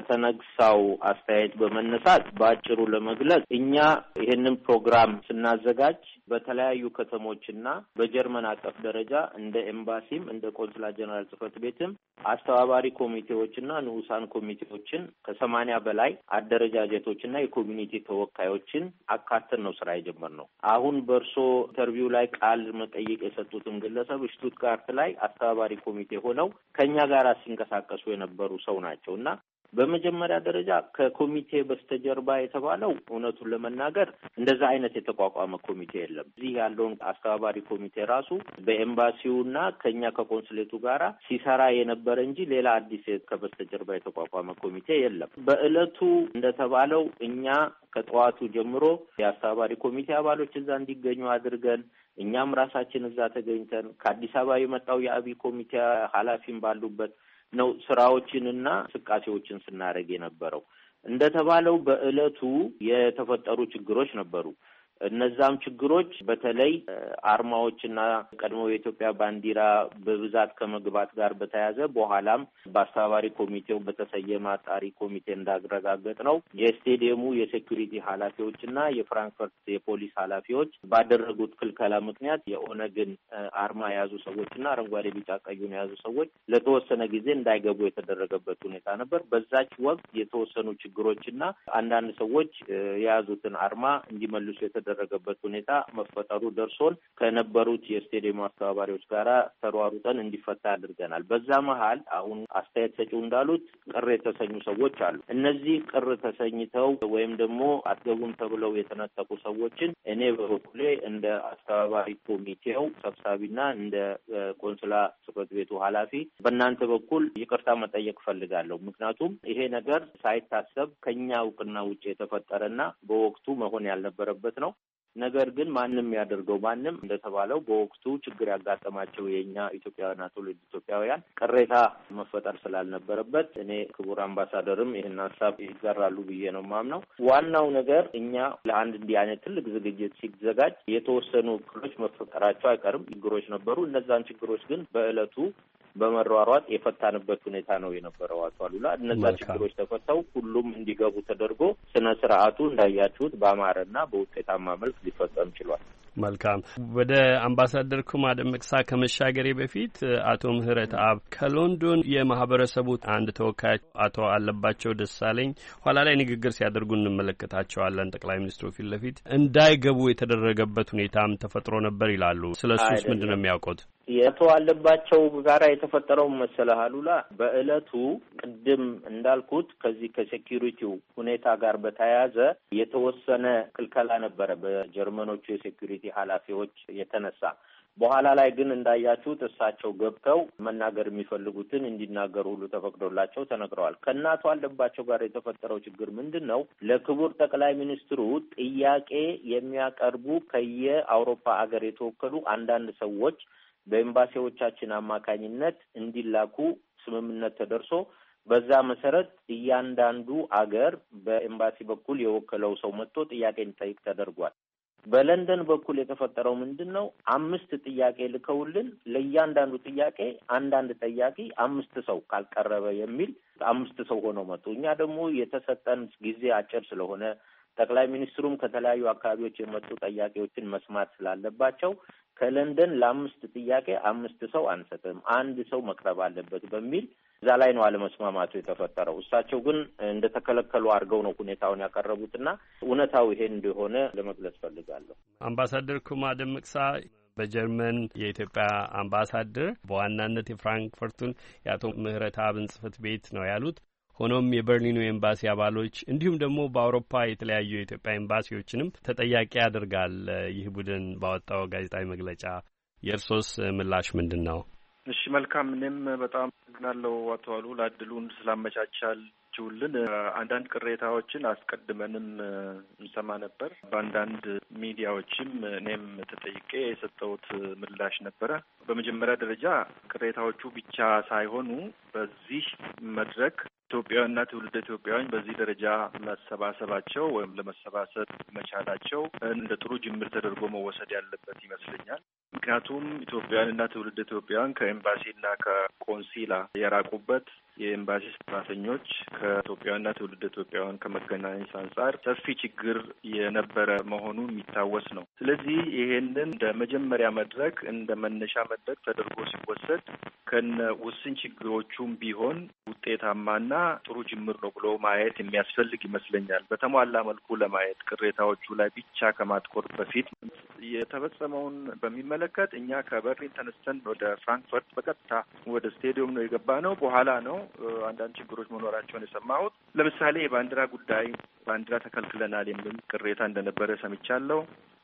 ከተነሳው አስተያየት በመነሳት በአጭሩ ለመግለጽ እኛ ይሄንን ፕሮግራም ስናዘጋጅ በተለያዩ ከተሞችና በጀርመን አቀፍ ደረጃ እንደ ኤምባሲም እንደ ቆንስላ ጀነራል ጽሕፈት ቤትም አስተባባሪ ኮሚቴዎችና ንዑሳን ኮሚቴዎችን ከ80 በላይ አደረጃጀቶችና የኮሚኒቲ ተወካዮችን አካተን ነው ስራ የጀመርነው። አሁን በእርሶ ኢንተርቪው ላይ ቃል መጠይቅ የሰጡትም ግለሰብ ሽቱትጋርት ላይ አስተባባሪ ኮሚቴ ሆነው ከኛ ጋር ሲንቀሳቀሱ የነበሩ ሰው ናቸው እና በመጀመሪያ ደረጃ ከኮሚቴ በስተጀርባ የተባለው እውነቱን ለመናገር እንደዛ አይነት የተቋቋመ ኮሚቴ የለም። እዚህ ያለውን አስተባባሪ ኮሚቴ ራሱ በኤምባሲውና ከኛ ከኮንስሌቱ ጋራ ሲሰራ የነበረ እንጂ ሌላ አዲስ ከበስተጀርባ የተቋቋመ ኮሚቴ የለም። በእለቱ እንደተባለው እኛ ከጠዋቱ ጀምሮ የአስተባባሪ ኮሚቴ አባሎች እዛ እንዲገኙ አድርገን እኛም ራሳችን እዛ ተገኝተን ከአዲስ አበባ የመጣው የአብይ ኮሚቴ ኃላፊም ባሉበት ነው ስራዎችንና እንቅስቃሴዎችን ስናደርግ የነበረው። እንደተባለው በእለቱ የተፈጠሩ ችግሮች ነበሩ። እነዛም ችግሮች በተለይ አርማዎችና ቀድሞ የኢትዮጵያ ባንዲራ በብዛት ከመግባት ጋር በተያያዘ በኋላም በአስተባባሪ ኮሚቴው በተሰየመ አጣሪ ኮሚቴ እንዳረጋገጥ ነው የስቴዲየሙ የሴኩሪቲ ኃላፊዎችና የፍራንክፈርት የፖሊስ ኃላፊዎች ባደረጉት ክልከላ ምክንያት የኦነግን አርማ የያዙ ሰዎችና አረንጓዴ ቢጫ ቀዩን የያዙ ሰዎች ለተወሰነ ጊዜ እንዳይገቡ የተደረገበት ሁኔታ ነበር። በዛች ወቅት የተወሰኑ ችግሮችና አንዳንድ ሰዎች የያዙትን አርማ እንዲመልሱ የተደረገበት ሁኔታ መፈጠሩ ደርሶን ከነበሩት የስቴዲየሙ አስተባባሪዎች ጋራ ተሯሩጠን እንዲፈታ አድርገናል። በዛ መሀል አሁን አስተያየት ሰጪው እንዳሉት ቅር የተሰኙ ሰዎች አሉ። እነዚህ ቅር ተሰኝተው ወይም ደግሞ አትገቡም ተብለው የተነጠቁ ሰዎችን እኔ በበኩሌ እንደ አስተባባሪ ኮሚቴው ሰብሳቢና እንደ ቆንስላ ጽሕፈት ቤቱ ኃላፊ በእናንተ በኩል ይቅርታ መጠየቅ ፈልጋለሁ። ምክንያቱም ይሄ ነገር ሳይታሰብ ከኛ እውቅና ውጭ የተፈጠረና በወቅቱ መሆን ያልነበረበት ነው። ነገር ግን ማንም ያደርገው ማንም እንደተባለው በወቅቱ ችግር ያጋጠማቸው የኛ ኢትዮጵያውያንና ትውልደ ኢትዮጵያውያን ቅሬታ መፈጠር ስላልነበረበት እኔ ክቡር አምባሳደርም ይህን ሀሳብ ይጋራሉ ብዬ ነው የማምነው። ዋናው ነገር እኛ ለአንድ እንዲህ አይነት ትልቅ ዝግጅት ሲዘጋጅ የተወሰኑ እክሎች መፈጠራቸው አይቀርም። ችግሮች ነበሩ። እነዛን ችግሮች ግን በዕለቱ በመሯሯጥ የፈታንበት ሁኔታ ነው የነበረው። አቶ አሉላ እነዛ ችግሮች ተፈተው ሁሉም እንዲገቡ ተደርጎ ስነ ስርዓቱ እንዳያችሁት በአማረና በውጤታማ መልክ ሊፈጸም ችሏል። መልካም። ወደ አምባሳደር ኩማ ደመቅሳ ከመሻገሬ በፊት አቶ ምህረት አብ ከሎንዶን የማህበረሰቡ አንድ ተወካይ አቶ አለባቸው ደሳለኝ ኋላ ላይ ንግግር ሲያደርጉ እንመለከታቸዋለን። ጠቅላይ ሚኒስትሩ ፊት ለፊት እንዳይገቡ የተደረገበት ሁኔታም ተፈጥሮ ነበር ይላሉ። ስለሱስ ምንድነው የሚያውቁት? የአቶ አለባቸው ጋራ የተፈጠረው መሰለህ አሉላ፣ በእለቱ ቅድም እንዳልኩት ከዚህ ከሴኩሪቲው ሁኔታ ጋር በተያያዘ የተወሰነ ክልከላ ነበረ በጀርመኖቹ የሴኩሪቲ ኃላፊዎች የተነሳ። በኋላ ላይ ግን እንዳያችሁት እሳቸው ገብተው መናገር የሚፈልጉትን እንዲናገሩ ሁሉ ተፈቅዶላቸው ተነግረዋል። ከእናቱ አለባቸው ጋር የተፈጠረው ችግር ምንድን ነው? ለክቡር ጠቅላይ ሚኒስትሩ ጥያቄ የሚያቀርቡ ከየአውሮፓ ሀገር የተወከሉ አንዳንድ ሰዎች በኤምባሲዎቻችን አማካኝነት እንዲላኩ ስምምነት ተደርሶ በዛ መሰረት እያንዳንዱ አገር በኤምባሲ በኩል የወከለው ሰው መጥቶ ጥያቄ እንዲጠይቅ ተደርጓል። በለንደን በኩል የተፈጠረው ምንድነው? 5 ጥያቄ ልከውልን ለእያንዳንዱ ጥያቄ አንዳንድ ጠያቂ 5 ሰው ካልቀረበ የሚል 5 ሰው ሆነው መጡ። እኛ ደግሞ የተሰጠን ጊዜ አጭር ስለሆነ ጠቅላይ ሚኒስትሩም ከተለያዩ አካባቢዎች የመጡ ጠያቂዎችን መስማት ስላለባቸው ከለንደን ለ5 ጥያቄ 5 ሰው አንሰጥም፣ 1 ሰው መቅረብ አለበት በሚል እዛ ላይ ነው አለመስማማቱ የተፈጠረው። እሳቸው ግን እንደተከለከሉ አድርገው ነው ሁኔታውን ያቀረቡትና እውነታው ይሄን እንደሆነ ለመግለጽ ፈልጋለሁ። አምባሳደር ኩማ ደመቅሳ በጀርመን የኢትዮጵያ አምባሳደር በዋናነት የፍራንክፈርቱን የአቶ ምህረት አብን ጽሕፈት ቤት ነው ያሉት። ሆኖም የበርሊኑ ኤምባሲ አባሎች እንዲሁም ደግሞ በአውሮፓ የተለያዩ የኢትዮጵያ ኤምባሲዎችንም ተጠያቂ ያደርጋል ይህ ቡድን ባወጣው ጋዜጣዊ መግለጫ። የእርሶስ ምላሽ ምንድን ነው? እሺ፣ መልካም። እኔም በጣም አመሰግናለሁ አቶ አሉላ እድሉን ስላመቻቻችሁልን። አንዳንድ ቅሬታዎችን አስቀድመንም እንሰማ ነበር። በአንዳንድ ሚዲያዎችም እኔም ተጠይቄ የሰጠሁት ምላሽ ነበረ። በመጀመሪያ ደረጃ ቅሬታዎቹ ብቻ ሳይሆኑ በዚህ መድረክ ኢትዮጵያውያንና ትውልደ ኢትዮጵያውያን በዚህ ደረጃ መሰባሰባቸው ወይም ለመሰባሰብ መቻላቸው እንደ ጥሩ ጅምር ተደርጎ መወሰድ ያለበት ይመስለኛል። ምክንያቱም ኢትዮጵያውያንና ትውልደ ኢትዮጵያውያን ከኤምባሲና ከቆንሲላ የራቁበት የኤምባሲ ሰራተኞች ከኢትዮጵያውያንና ትውልደ ኢትዮጵያውያን ከመገናኘት አንጻር ሰፊ ችግር የነበረ መሆኑ የሚታወስ ነው። ስለዚህ ይሄንን እንደ መጀመሪያ መድረክ እንደ መነሻ መድረክ ተደርጎ ሲወሰድ ከነ ውስን ችግሮቹም ቢሆን ውጤታማና ጥሩ ጅምር ነው ብሎ ማየት የሚያስፈልግ ይመስለኛል። በተሟላ መልኩ ለማየት ቅሬታዎቹ ላይ ብቻ ከማትኮር በፊት የተፈጸመውን በሚመለከት እኛ ከበርሊን ተነስተን ወደ ፍራንክፈርት በቀጥታ ወደ ስቴዲየም ነው የገባ ነው። በኋላ ነው አንዳንድ ችግሮች መኖራቸውን የሰማሁት። ለምሳሌ የባንዲራ ጉዳይ፣ ባንዲራ ተከልክለናል የሚል ቅሬታ እንደነበረ ሰምቻለሁ።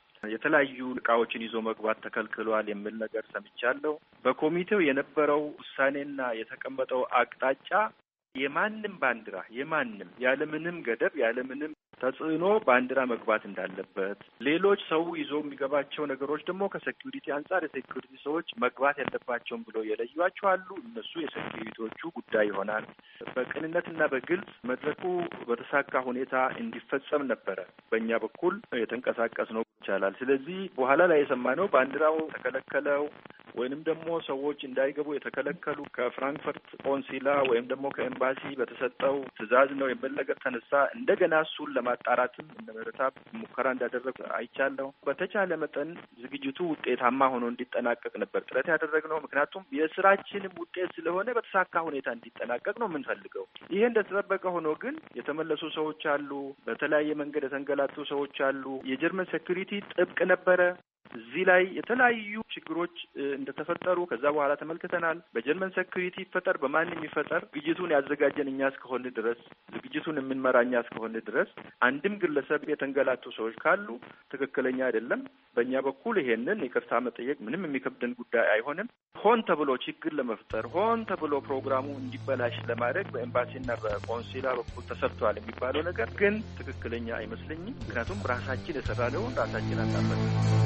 የተለያዩ እቃዎችን ይዞ መግባት ተከልክሏል የሚል ነገር ሰምቻለሁ። በኮሚቴው የነበረው ውሳኔና የተቀመጠው አቅጣጫ የማንም ባንዲራ ያለምንም ገደብ ያለምንም ተጽዕኖ ባንዲራ መግባት እንዳለበት፣ ሌሎች ሰው ይዞ የሚገባቸው ነገሮች ደግሞ ከሴኩሪቲ አንጻር የሴኩሪቲ ሰዎች መግባት ያለባቸውም ብሎ የለዩዋቸው አሉ። እነሱ የሴኩሪቲዎቹ ጉዳይ ይሆናል። በቅንነትና በግልጽ መድረኩ በተሳካ ሁኔታ እንዲፈጸም ነበረ በእኛ በኩል የተንቀሳቀስ ነው ይቻላል። ስለዚህ በኋላ ላይ የሰማነው ባንዲራው ተከለከለው ወይንም ደግሞ ሰዎች እንዳይገቡ የተከለከሉ ከፍራንክፈርት ቆንሲላ ወይም ደግሞ ከኤምባሲ በተሰጠው ትዕዛዝ ነው የሚል ነገር ተነሳ። እንደገና እሱን ለማጣራትም እነ ምህረተአብ ሙከራ እንዳደረጉ አይቻለሁ። በተቻለ መጠን ዝግጅቱ ውጤታማ ሆኖ እንዲጠናቀቅ ነበር ጥረት ያደረግነው። ምክንያቱም የስራችንም ውጤት ስለሆነ በተሳካ ሁኔታ እንዲጠናቀቅ ነው የምንፈልገው። ይሄ እንደተጠበቀ ሆኖ ግን የተመለሱ ሰዎች አሉ፣ በተለያየ መንገድ የተንገላቱ ሰዎች አሉ። የጀርመን ሴኩሪቲ ጥብቅ ነበረ። እዚህ ላይ የተለያዩ ችግሮች እንደተፈጠሩ ከዛ በኋላ ተመልክተናል። በጀርመን ሴኩሪቲ ይፈጠር በማንም ይፈጠር ዝግጅቱን ያዘጋጀን እኛ እስከሆን ድረስ ዝግጅቱን የምንመራ እኛ እስከሆን ድረስ አንድም ግለሰብ የተንገላቱ ሰዎች ካሉ ትክክለኛ አይደለም። በእኛ በኩል ይሄንን ይቅርታ መጠየቅ ምንም የሚከብደን ጉዳይ አይሆንም። ሆን ተብሎ ችግር ለመፍጠር ሆን ተብሎ ፕሮግራሙ እንዲበላሽ ለማድረግ በኤምባሲና በቆንሲላ በኩል ተሰርቷል የሚባለው ነገር ግን ትክክለኛ አይመስለኝም። ምክንያቱም ራሳችን የሰራነውን ራሳችን አናፈል።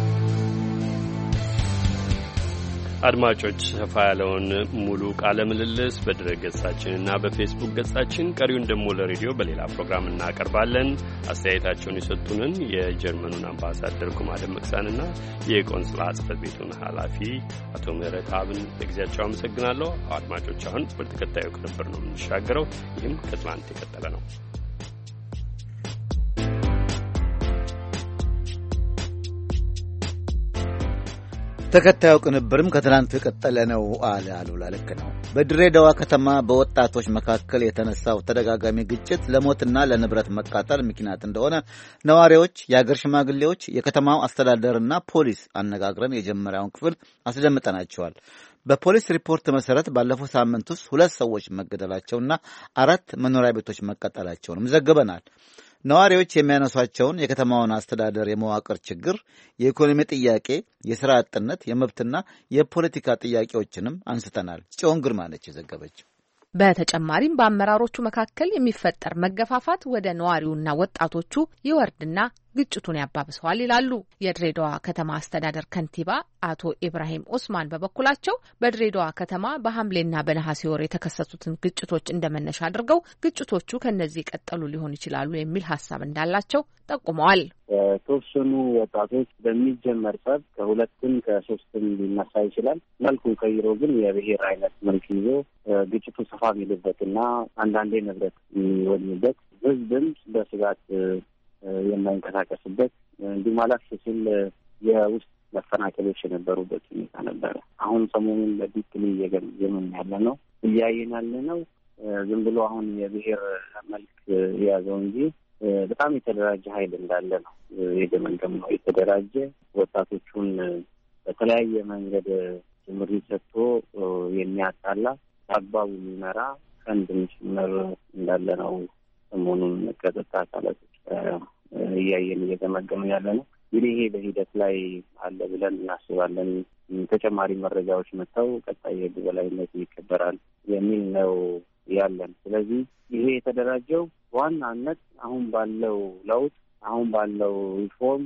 አድማጮች ሰፋ ያለውን ሙሉ ቃለ ምልልስ በድረ ገጻችንና በፌስቡክ ገጻችን ቀሪውን ደግሞ ለሬዲዮ በሌላ ፕሮግራም እናቀርባለን። አስተያየታቸውን የሰጡንን የጀርመኑን አምባሳደር ኩማ ደመቅሳንና የቆንስላ ጽሕፈት ቤቱን ኃላፊ አቶ ምህረተአብን ለጊዜያቸው አመሰግናለሁ። አድማጮች አሁን ወደ ተከታዩ ቅንብር ነው የምንሻገረው። ይህም ከትላንት የቀጠለ ነው። ተከታዩ ቅንብርም ከትናንቱ የቀጠለ ነው አለ አሉላ። ልክ ነው። በድሬዳዋ ከተማ በወጣቶች መካከል የተነሳው ተደጋጋሚ ግጭት ለሞትና ለንብረት መቃጠል ምክንያት እንደሆነ ነዋሪዎች፣ የአገር ሽማግሌዎች፣ የከተማው አስተዳደርና ፖሊስ አነጋግረን የጀመሪያውን ክፍል አስደምጠናቸዋል። በፖሊስ ሪፖርት መሰረት ባለፈው ሳምንት ውስጥ 2 ሰዎች መገደላቸውና 4 መኖሪያ ቤቶች መቃጠላቸውንም ዘግበናል። ነዋሪዎች የሚያነሷቸውን የከተማውን አስተዳደር የመዋቅር ችግር፣ የኢኮኖሚ ጥያቄ፣ የሥራ አጥነት፣ የመብትና የፖለቲካ ጥያቄዎችንም አንስተናል። ጽዮን ግርማ ነች የዘገበችው። በተጨማሪም በአመራሮቹ መካከል የሚፈጠር መገፋፋት ወደ ነዋሪውና ወጣቶቹ ይወርድና ግጭቱን ያባብሰዋል ይላሉ የድሬዳዋ ከተማ አስተዳደር ከንቲባ አቶ ኢብራሂም ኡስማን። በበኩላቸው በድሬዳዋ ከተማ በሐምሌና በነሐሴ ወር የተከሰቱትን ግጭቶች እንደመነሻ አድርገው ግጭቶቹ ከነዚህ ቀጠሉ ሊሆን ይችላሉ የሚል ሀሳብ እንዳላቸው ጠቁመዋል። የተወሰኑ ወጣቶች በሚጀመር ጸብ ከ2ም ከ3ም ሊነሳ ይችላል። መልኩን ቀይሮ ግን የብሔር አይነት መልክ ይዞ ግጭቱ ሰፋ የሚልበትና አንዳንዴ ንብረት የሚወድምበት ህዝብም በስጋት የማይንቀሳቀስበት እንዲህ ማለት ሲል የውስጥ መፈናቀሎች የነበሩበት ሁኔታ ነበረ። አሁን ሰሞኑን በዲፕሊ እየገመገምን ያለ ነው እያየን ያለ ነው። ዝም ብሎ አሁን የብሔር መልክ የያዘው እንጂ በጣም የተደራጀ ኃይል እንዳለ ነው የገመገም ነው። የተደራጀ ወጣቶቹን በተለያየ መንገድ ምሪት ሰጥቶ የሚያጣላ አግባቡ የሚመራ ቀንድ ጭምር እንዳለ ነው ሰሞኑን ከጸጥታ አካላቶች እያየን እየገመገምን ያለ ነው። እንግዲህ ይሄ በሂደት ላይ አለ ብለን እናስባለን። ተጨማሪ መረጃዎች መጥተው ቀጣይ የህግ በላይነት ይከበራል የሚል ነው ያለን። ስለዚህ ይሄ የተደራጀው በዋናነት አሁን ባለው ለውጥ አሁን ባለው ሪፎርም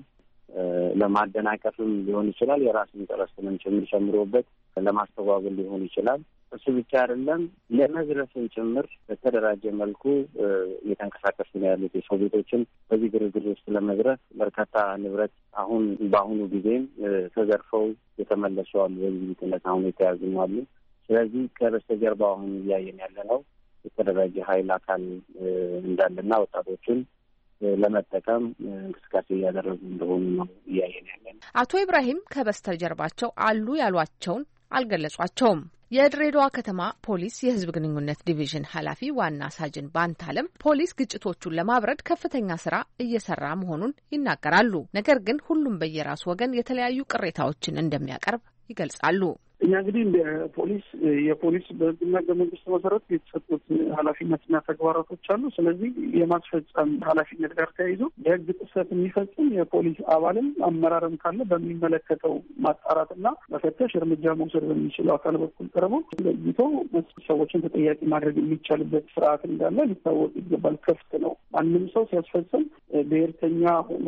ለማደናቀፍም ሊሆን ይችላል፣ የራስን ኢንተረስትንም ጭምር ጨምሮበት ለማስተጓጎል ሊሆን ይችላል። እሱ ብቻ አይደለም፣ ለመዝረፍን ጭምር በተደራጀ መልኩ እየተንቀሳቀሱ ነው ያሉት። የሰው ቤቶችን በዚህ ግርግር ውስጥ ለመዝረፍ በርካታ ንብረት አሁን በአሁኑ ጊዜም ተዘርፈው የተመለሱ አሉ። በዚህ ምክንያት አሁን የተያዙም አሉ። ስለዚህ ከበስተጀርባ አሁን እያየን ያለ ነው የተደራጀ ኃይል አካል እንዳለና ወጣቶችን ለመጠቀም እንቅስቃሴ እያደረጉ እንደሆኑ ነው እያየን ያለን። አቶ ኢብራሂም ከበስተጀርባቸው አሉ ያሏቸውን አልገለጿቸውም። የድሬዳዋ ከተማ ፖሊስ የሕዝብ ግንኙነት ዲቪዥን ኃላፊ ዋና ሳጅን ባንታለም ፖሊስ ግጭቶቹን ለማብረድ ከፍተኛ ስራ እየሰራ መሆኑን ይናገራሉ። ነገር ግን ሁሉም በየራሱ ወገን የተለያዩ ቅሬታዎችን እንደሚያቀርብ ይገልጻሉ። እኛ እንግዲህ እንደ ፖሊስ የፖሊስ በህግና በመንግስት መሰረት የተሰጡት ኃላፊነትና ተግባራቶች አሉ። ስለዚህ የማስፈጸም ኃላፊነት ጋር ተያይዞ የህግ ጥሰት የሚፈጽም የፖሊስ አባልም አመራርም ካለ በሚመለከተው ማጣራትና መፈተሽ እርምጃ መውሰድ በሚችለው አካል በኩል ቀርቦ ለይቶ ሰዎችን ተጠያቂ ማድረግ የሚቻልበት ስርዓት እንዳለ ሊታወቅ ይገባል። ክፍት ነው። ማንም ሰው ሲያስፈጽም ብሔርተኛ ሆኖ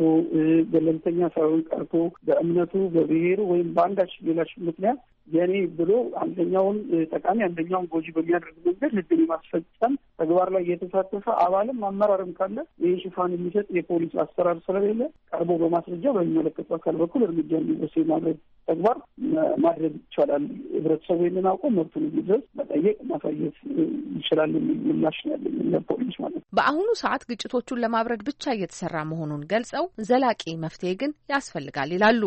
ገለልተኛ ሳይሆን ቀርቶ በእምነቱ በብሔሩ ወይም በአንዳች ሌላች ምክንያት የኔ ብሎ አንደኛውን ጠቃሚ አንደኛውን ጎጂ በሚያደርግ መንገድ ህግን የማስፈጸም ተግባር ላይ የተሳተፈ አባልም አመራርም ካለ ይህ ሽፋን የሚሰጥ የፖሊስ አሰራር ስለሌለ ቀርቦ በማስረጃ በሚመለከቱ አካል በኩል እርምጃ እንዲወሰድ ማድረግ ተግባር ማድረግ ይቻላል። ህብረተሰቡ ይህንን አውቆ መብቱን እንዲድረስ መጠየቅ ማሳየት ይችላል የሚል ምላሽ ነው ያለኝ ለፖሊስ ማለት ነው። በአሁኑ ሰዓት ግጭቶቹን ለማብረድ ብቻ እየተሰራ መሆኑን ገልጸው ዘላቂ መፍትሄ ግን ያስፈልጋል ይላሉ።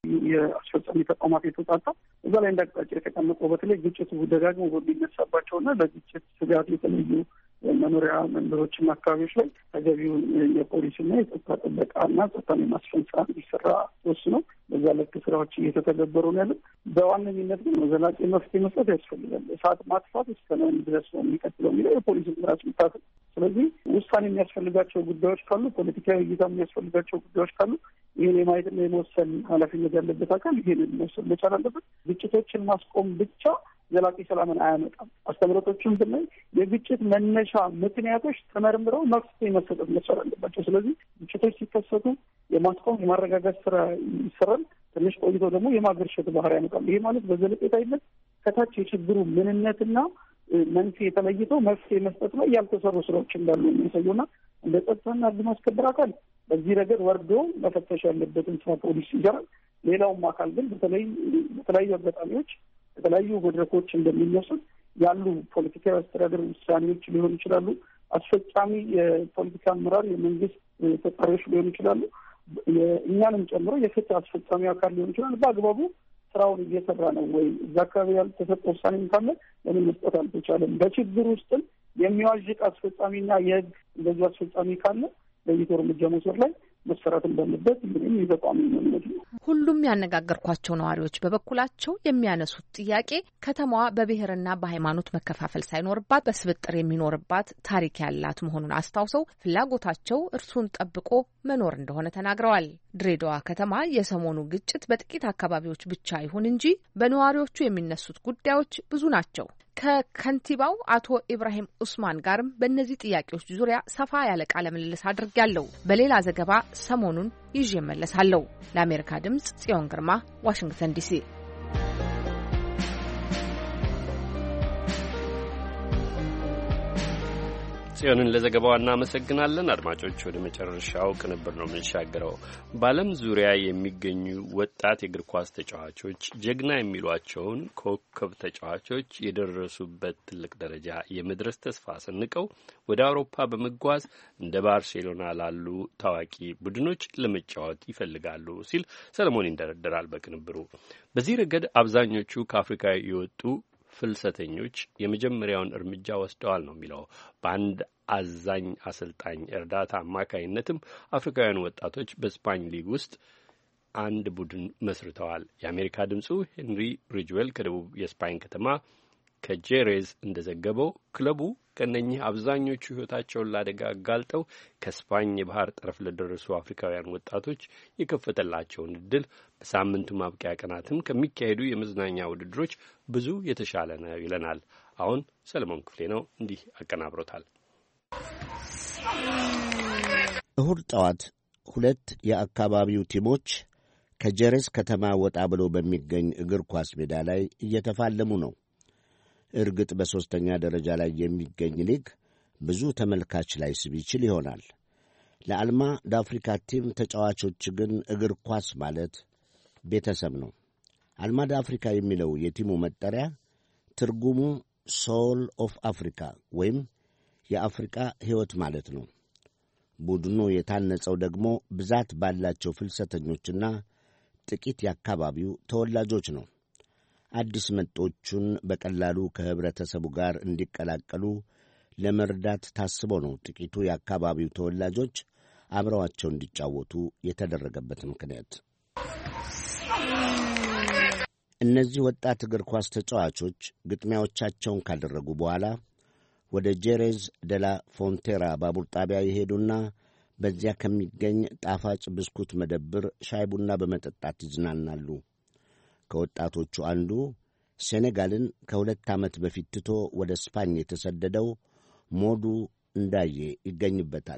የአስፈጻሚ ተቋማት የተውጣጣ እዛ ላይ እንዳቅጣጫ የተቀመጠው በተለይ ግጭቱ ደጋግሞ በሚነሳባቸውና ለግጭት ስጋት የተለዩ መኖሪያ መንደሮችና አካባቢዎች ላይ ተገቢውን የፖሊስና የጸጥታ ጥበቃና ጸጥታን የማስፈን ስራ እንዲሰራ ተወስኖ በዛ ልክ ስራዎች እየተተገበሩ ነው ያሉት። በዋነኝነት ግን ዘላቂ መፍትሄ መስጠት ያስፈልጋል። እሳት ማጥፋት እስከምን ድረስ ነው የሚቀጥለው የሚለው የፖሊስ ራስ ምታት። ስለዚህ ውሳኔ የሚያስፈልጋቸው ጉዳዮች ካሉ፣ ፖለቲካዊ እይታ የሚያስፈልጋቸው ጉዳዮች ካሉ ይህን የማየትና የመወሰን ኃላፊነት ያለበት አካል ይህንን መወሰን መቻል አለበት። ግጭቶችን ማስቆም ብቻ ዘላቂ ሰላምን አያመጣም። አስተምህሮቶችን ብናይ የግጭት መነሻ ምክንያቶች ተመርምረው መፍትሄ መሰጠት መቻል አለባቸው። ስለዚህ ግጭቶች ሲከሰቱ የማስቆም የማረጋጋት ስራ ይሰራል። ትንሽ ቆይቶ ደግሞ የማገርሸት ባህሪ ያመጣል። ይሄ ማለት በዘለቄታዊነት ከታች የችግሩ ምንነትና መንስኤ ተለይቶ መፍትሄ መስጠት ላይ ያልተሰሩ ስራዎች እንዳሉ የሚያሳዩና እንደ ጸጥታና ሕግ ማስከበር አካል በዚህ ረገድ ወርዶ መፈተሽ ያለበትን ስራ ፖሊስ ይሰራል። ሌላውም አካል ግን በተለያዩ አጋጣሚዎች የተለያዩ መድረኮች እንደሚነሱት ያሉ ፖለቲካዊ አስተዳደር ውሳኔዎች ሊሆኑ ይችላሉ። አስፈጻሚ የፖለቲካ አመራር የመንግስት ተጠሪዎች ሊሆኑ ይችላሉ። እኛንም ጨምሮ የፍትህ አስፈጻሚ አካል ሊሆኑ ይችላል። በአግባቡ ስራውን እየሰራ ነው ወይ? እዛ አካባቢ ያልተሰጠ ውሳኔም ካለ ለምን መስጠት አልተቻለም? በችግር ውስጥም የሚዋዥቅ አስፈጻሚና የህግ እንደዚሁ አስፈጻሚ ካለ ለይቶ እርምጃ መውሰድ ላይ መሰራት እንዳለበት ምንም የተቋሚ ነው። ሁሉም ያነጋገርኳቸው ነዋሪዎች በበኩላቸው የሚያነሱት ጥያቄ ከተማዋ በብሔርና በሃይማኖት መከፋፈል ሳይኖርባት በስብጥር የሚኖርባት ታሪክ ያላት መሆኑን አስታውሰው ፍላጎታቸው እርሱን ጠብቆ መኖር እንደሆነ ተናግረዋል። ድሬዳዋ ከተማ የሰሞኑ ግጭት በጥቂት አካባቢዎች ብቻ ይሁን እንጂ በነዋሪዎቹ የሚነሱት ጉዳዮች ብዙ ናቸው። ከከንቲባው አቶ ኢብራሂም ኡስማን ጋርም በእነዚህ ጥያቄዎች ዙሪያ ሰፋ ያለ ቃለ ምልልስ አድርጌያለሁ። በሌላ ዘገባ ሰሞኑን ይዤ እመለሳለሁ። ለአሜሪካ ድምጽ ጽዮን ግርማ፣ ዋሽንግተን ዲሲ። ጽዮንን ለዘገባው እናመሰግናለን። አድማጮች፣ ወደ መጨረሻው ቅንብር ነው የምንሻገረው። በዓለም ዙሪያ የሚገኙ ወጣት የእግር ኳስ ተጫዋቾች ጀግና የሚሏቸውን ኮከብ ተጫዋቾች የደረሱበት ትልቅ ደረጃ የመድረስ ተስፋ ሰንቀው ወደ አውሮፓ በመጓዝ እንደ ባርሴሎና ላሉ ታዋቂ ቡድኖች ለመጫወት ይፈልጋሉ ሲል ሰለሞን ይንደረደራል በቅንብሩ። በዚህ ረገድ አብዛኞቹ ከአፍሪካ የወጡ ፍልሰተኞች የመጀመሪያውን እርምጃ ወስደዋል ነው የሚለው። በአንድ አዛኝ አሰልጣኝ እርዳታ አማካይነትም አፍሪካውያን ወጣቶች በስፓኝ ሊግ ውስጥ አንድ ቡድን መስርተዋል። የአሜሪካ ድምፁ ሄንሪ ሪጅዌል ከደቡብ የስፓኝ ከተማ ከጄሬዝ እንደዘገበው ክለቡ ከነኚህ አብዛኞቹ ሕይወታቸውን ላደጋ አጋልጠው ከስፓኝ የባህር ጠረፍ ለደረሱ አፍሪካውያን ወጣቶች የከፈተላቸውን እድል በሳምንቱ ማብቂያ ቀናትም ከሚካሄዱ የመዝናኛ ውድድሮች ብዙ የተሻለ ነው ይለናል። አሁን ሰለሞን ክፍሌ ነው እንዲህ አቀናብሮታል። እሁድ ጠዋት ሁለት የአካባቢው ቲሞች ከጄሬዝ ከተማ ወጣ ብሎ በሚገኝ እግር ኳስ ሜዳ ላይ እየተፋለሙ ነው። እርግጥ በሦስተኛ ደረጃ ላይ የሚገኝ ሊግ ብዙ ተመልካች ላይ ስብ ይችል ይሆናል። ለአልማ ዳፍሪካ ቲም ተጫዋቾች ግን እግር ኳስ ማለት ቤተሰብ ነው። አልማ ዳፍሪካ የሚለው የቲሙ መጠሪያ ትርጉሙ ሶል ኦፍ አፍሪካ ወይም የአፍሪካ ሕይወት ማለት ነው። ቡድኑ የታነጸው ደግሞ ብዛት ባላቸው ፍልሰተኞችና ጥቂት የአካባቢው ተወላጆች ነው። አዲስ መጤዎቹን በቀላሉ ከህብረተሰቡ ጋር እንዲቀላቀሉ ለመርዳት ታስቦ ነው ጥቂቱ የአካባቢው ተወላጆች አብረዋቸው እንዲጫወቱ የተደረገበት ምክንያት። እነዚህ ወጣት እግር ኳስ ተጫዋቾች ግጥሚያዎቻቸውን ካደረጉ በኋላ ወደ ጄሬዝ ደላ ፎንቴራ ባቡር ጣቢያ የሄዱና በዚያ ከሚገኝ ጣፋጭ ብስኩት መደብር ሻይ ቡና በመጠጣት ይዝናናሉ። ከወጣቶቹ አንዱ ሴኔጋልን ከ2 ዓመት በፊት ትቶ ወደ ስፓኝ የተሰደደው ሞዱ እንዳዬ ይገኝበታል።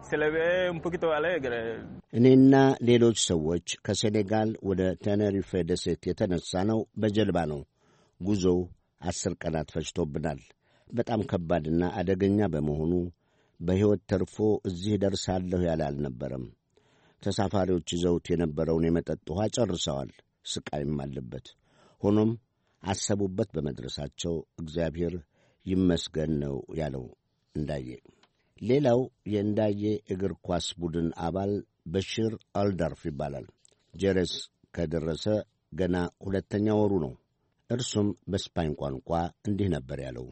እኔና ሌሎች ሰዎች ከሴኔጋል ወደ ቴኔሪፌ ደሴት የተነሳ ነው በጀልባ ነው። ጉዞው 10 ቀናት ፈጅቶብናል። በጣም ከባድና አደገኛ በመሆኑ በሕይወት ተርፎ እዚህ ደርሳለሁ ያለ አልነበረም። ተሳፋሪዎች ይዘውት የነበረውን የመጠጥ ውሃ ጨርሰዋል። ስቃይም አለበት። ሆኖም አሰቡበት በመድረሳቸው እግዚአብሔር ይመስገን ነው ያለው እንዳዬ። ሌላው የእንዳዬ እግር ኳስ ቡድን አባል በሽር አልዳርፍ ይባላል። ጄሬስ ከደረሰ ገና 2ኛ ወሩ ነው። እርሱም በስፓኝ ቋንቋ እንዲህ ነበር ያለው።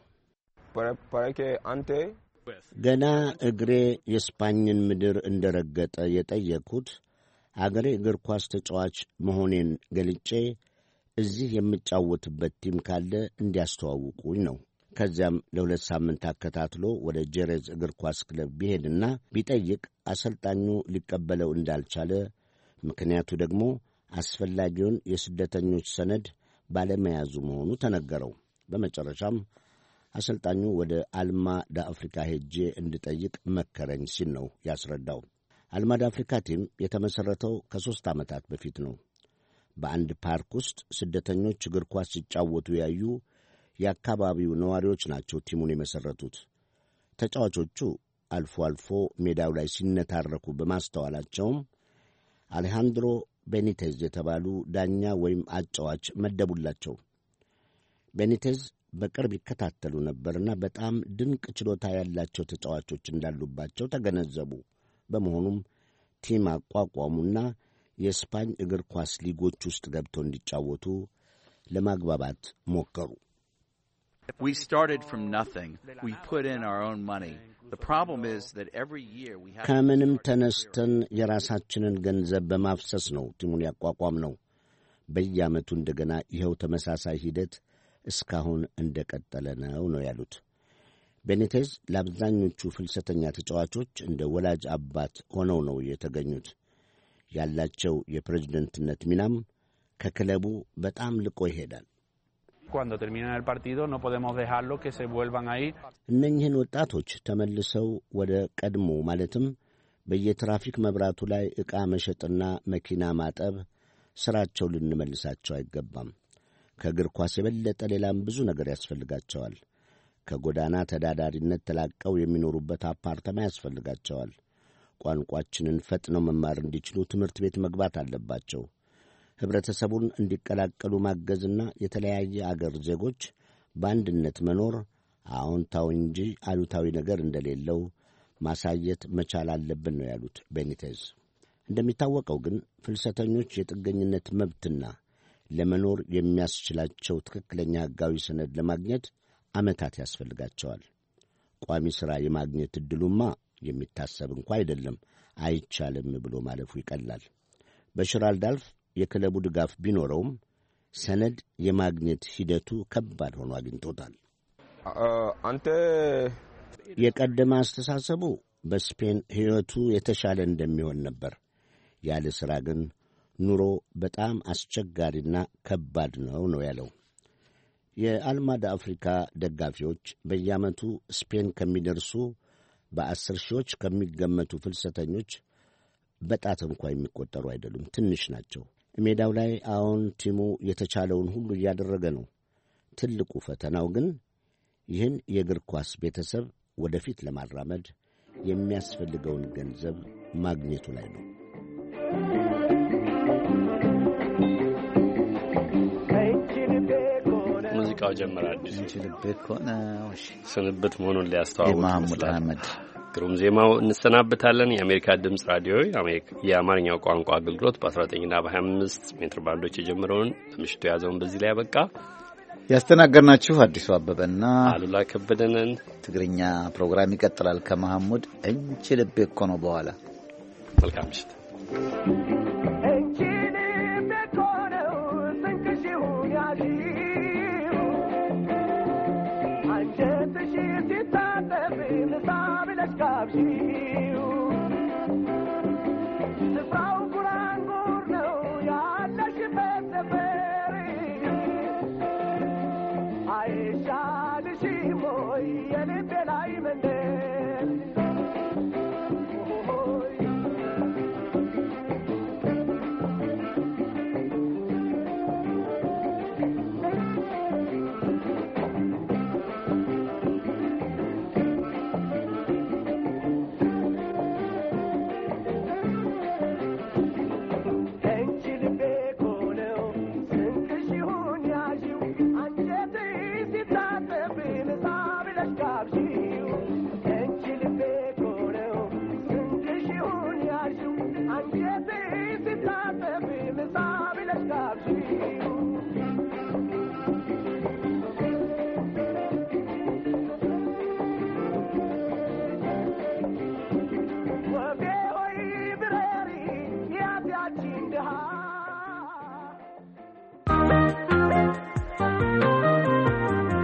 ገና እግሬ የስፓኝን ምድር እንደረገጠ የጠየቅሁት አገሬ እግር ኳስ ተጫዋች መሆኔን ገልጬ እዚህ የምጫወትበት ቲም ካለ እንዲያስተዋውቁኝ ነው። ከዚያም ለ2 ሳምንት አከታትሎ ወደ ጄሬዝ እግር ኳስ ክለብ ቢሄድና ቢጠይቅ አሰልጣኙ ሊቀበለው እንዳልቻለ፣ ምክንያቱ ደግሞ አስፈላጊውን የስደተኞች ሰነድ ባለመያዙ መሆኑ ተነገረው። በመጨረሻም አሰልጣኙ ወደ አልማ ዳአፍሪካ ሄጄ እንድጠይቅ መከረኝ ሲል ነው ያስረዳው። አልማ ዳአፍሪካ ቲም የተመሠረተው ከ3 ዓመታት በፊት ነው። በአንድ ፓርክ ውስጥ ስደተኞች እግር ኳስ ሲጫወቱ ያዩ የአካባቢው ነዋሪዎች ናቸው ቲሙን የመሠረቱት። ተጫዋቾቹ አልፎ አልፎ ሜዳው ላይ ሲነታረኩ በማስተዋላቸውም አሌሃንድሮ ቤኒቴዝ የተባሉ ዳኛ ወይም አጫዋች መደቡላቸው። ቤኒቴዝ በቅርብ ይከታተሉ ነበርና በጣም ድንቅ ችሎታ ያላቸው ተጫዋቾች እንዳሉባቸው ተገነዘቡ። በመሆኑም ቲም አቋቋሙና የስፓኝ እግር ኳስ ሊጎች ውስጥ ገብተው እንዲጫወቱ ለማግባባት ሞከሩ። We started from nothing. We put in our own money. The problem is that every year we have ከምንም ተነስተን የራሳችንን ገንዘብ በማፍሰስ ነው ቲሙን ያቋቋም ነው። በየዓመቱ እንደገና ይኸው ተመሳሳይ ሂደት እስካሁን እንደቀጠለ ነው ያሉት ቤኒቴዝ። ለአብዛኞቹ ፍልሰተኛ ተጫዋቾች እንደ ወላጅ አባት ሆነው ነው የተገኙት። ያላቸው የፕሬዝደንትነት ሚናም ከክለቡ በጣም ልቆ ይሄዳል። እነኝህን ወጣቶች ተመልሰው ወደ ቀድሞ ማለትም በየትራፊክ መብራቱ ላይ ዕቃ መሸጥና መኪና ማጠብ ሥራቸው ልንመልሳቸው አይገባም። ከእግር ኳስ የበለጠ ሌላም ብዙ ነገር ያስፈልጋቸዋል። ከጎዳና ተዳዳሪነት ተላቀው የሚኖሩበት አፓርተማ ያስፈልጋቸዋል። ቋንቋችንን ፈጥነው መማር እንዲችሉ ትምህርት ቤት መግባት አለባቸው። ኅብረተሰቡን እንዲቀላቀሉ ማገዝና የተለያየ አገር ዜጎች በአንድነት መኖር አዎንታዊ እንጂ አሉታዊ ነገር እንደሌለው ማሳየት መቻል አለብን ነው ያሉት ቤኒቴዝ። እንደሚታወቀው ግን ፍልሰተኞች የጥገኝነት መብትና ለመኖር የሚያስችላቸው ትክክለኛ ሕጋዊ ሰነድ ለማግኘት ዓመታት ያስፈልጋቸዋል። ቋሚ ሥራ የማግኘት ዕድሉማ የሚታሰብ እንኳ አይደለም። አይቻልም ብሎ ማለፉ ይቀላል። በሽር አልዳልፍ የክለቡ ድጋፍ ቢኖረውም ሰነድ የማግኘት ሂደቱ ከባድ ሆኖ አግኝቶታል። የቀደመ አስተሳሰቡ በስፔን ሕይወቱ የተሻለ እንደሚሆን ነበር። ያለ ሥራ ግን ኑሮ በጣም አስቸጋሪና ከባድ ነው ያለው። የአልማዳ አፍሪካ ደጋፊዎች በየዓመቱ ስፔን ከሚደርሱ በ10 ሺዎች ከሚገመቱ ፍልሰተኞች በጣት እንኳ የሚቆጠሩ አይደሉም፣ ትንሽ ናቸው። ሜዳው ላይ አሁን ቲሙ የተቻለውን ሁሉ እያደረገ ነው። ትልቁ ፈተናው ግን ይህን የእግር ኳስ ቤተሰብ ወደፊት ለማራመድ የሚያስፈልገውን ገንዘብ ማግኘቱ ላይ ነው። ሙዚቃው ጀመረ። አዲሱ ልቤ ከሆነ ስንብት መሆኑን ሊያስተዋውቅ የማህሙድ አህመድ ግሩም ዜማው። እንሰናበታለን። የአሜሪካ ድምፅ ራዲዮ የአማርኛው ቋንቋ አገልግሎት በ19ና በ25 ሜትር ባንዶች የጀመረውን ለምሽቱ የያዘውን በዚህ ላይ ያበቃ። ያስተናገርናችሁ አዲሱ አበበና አሉላ ከበደንን። ትግርኛ ፕሮግራም ይቀጥላል ከመሐሙድ እንቺ ልቤ እኮ ነው። በኋላ መልካም ምሽት። ጋብዢው ስፍራው ጉራንጉር ነው ያለሽበት ነበር አይሻልሽም ወይ የልቤ ላይ መንደር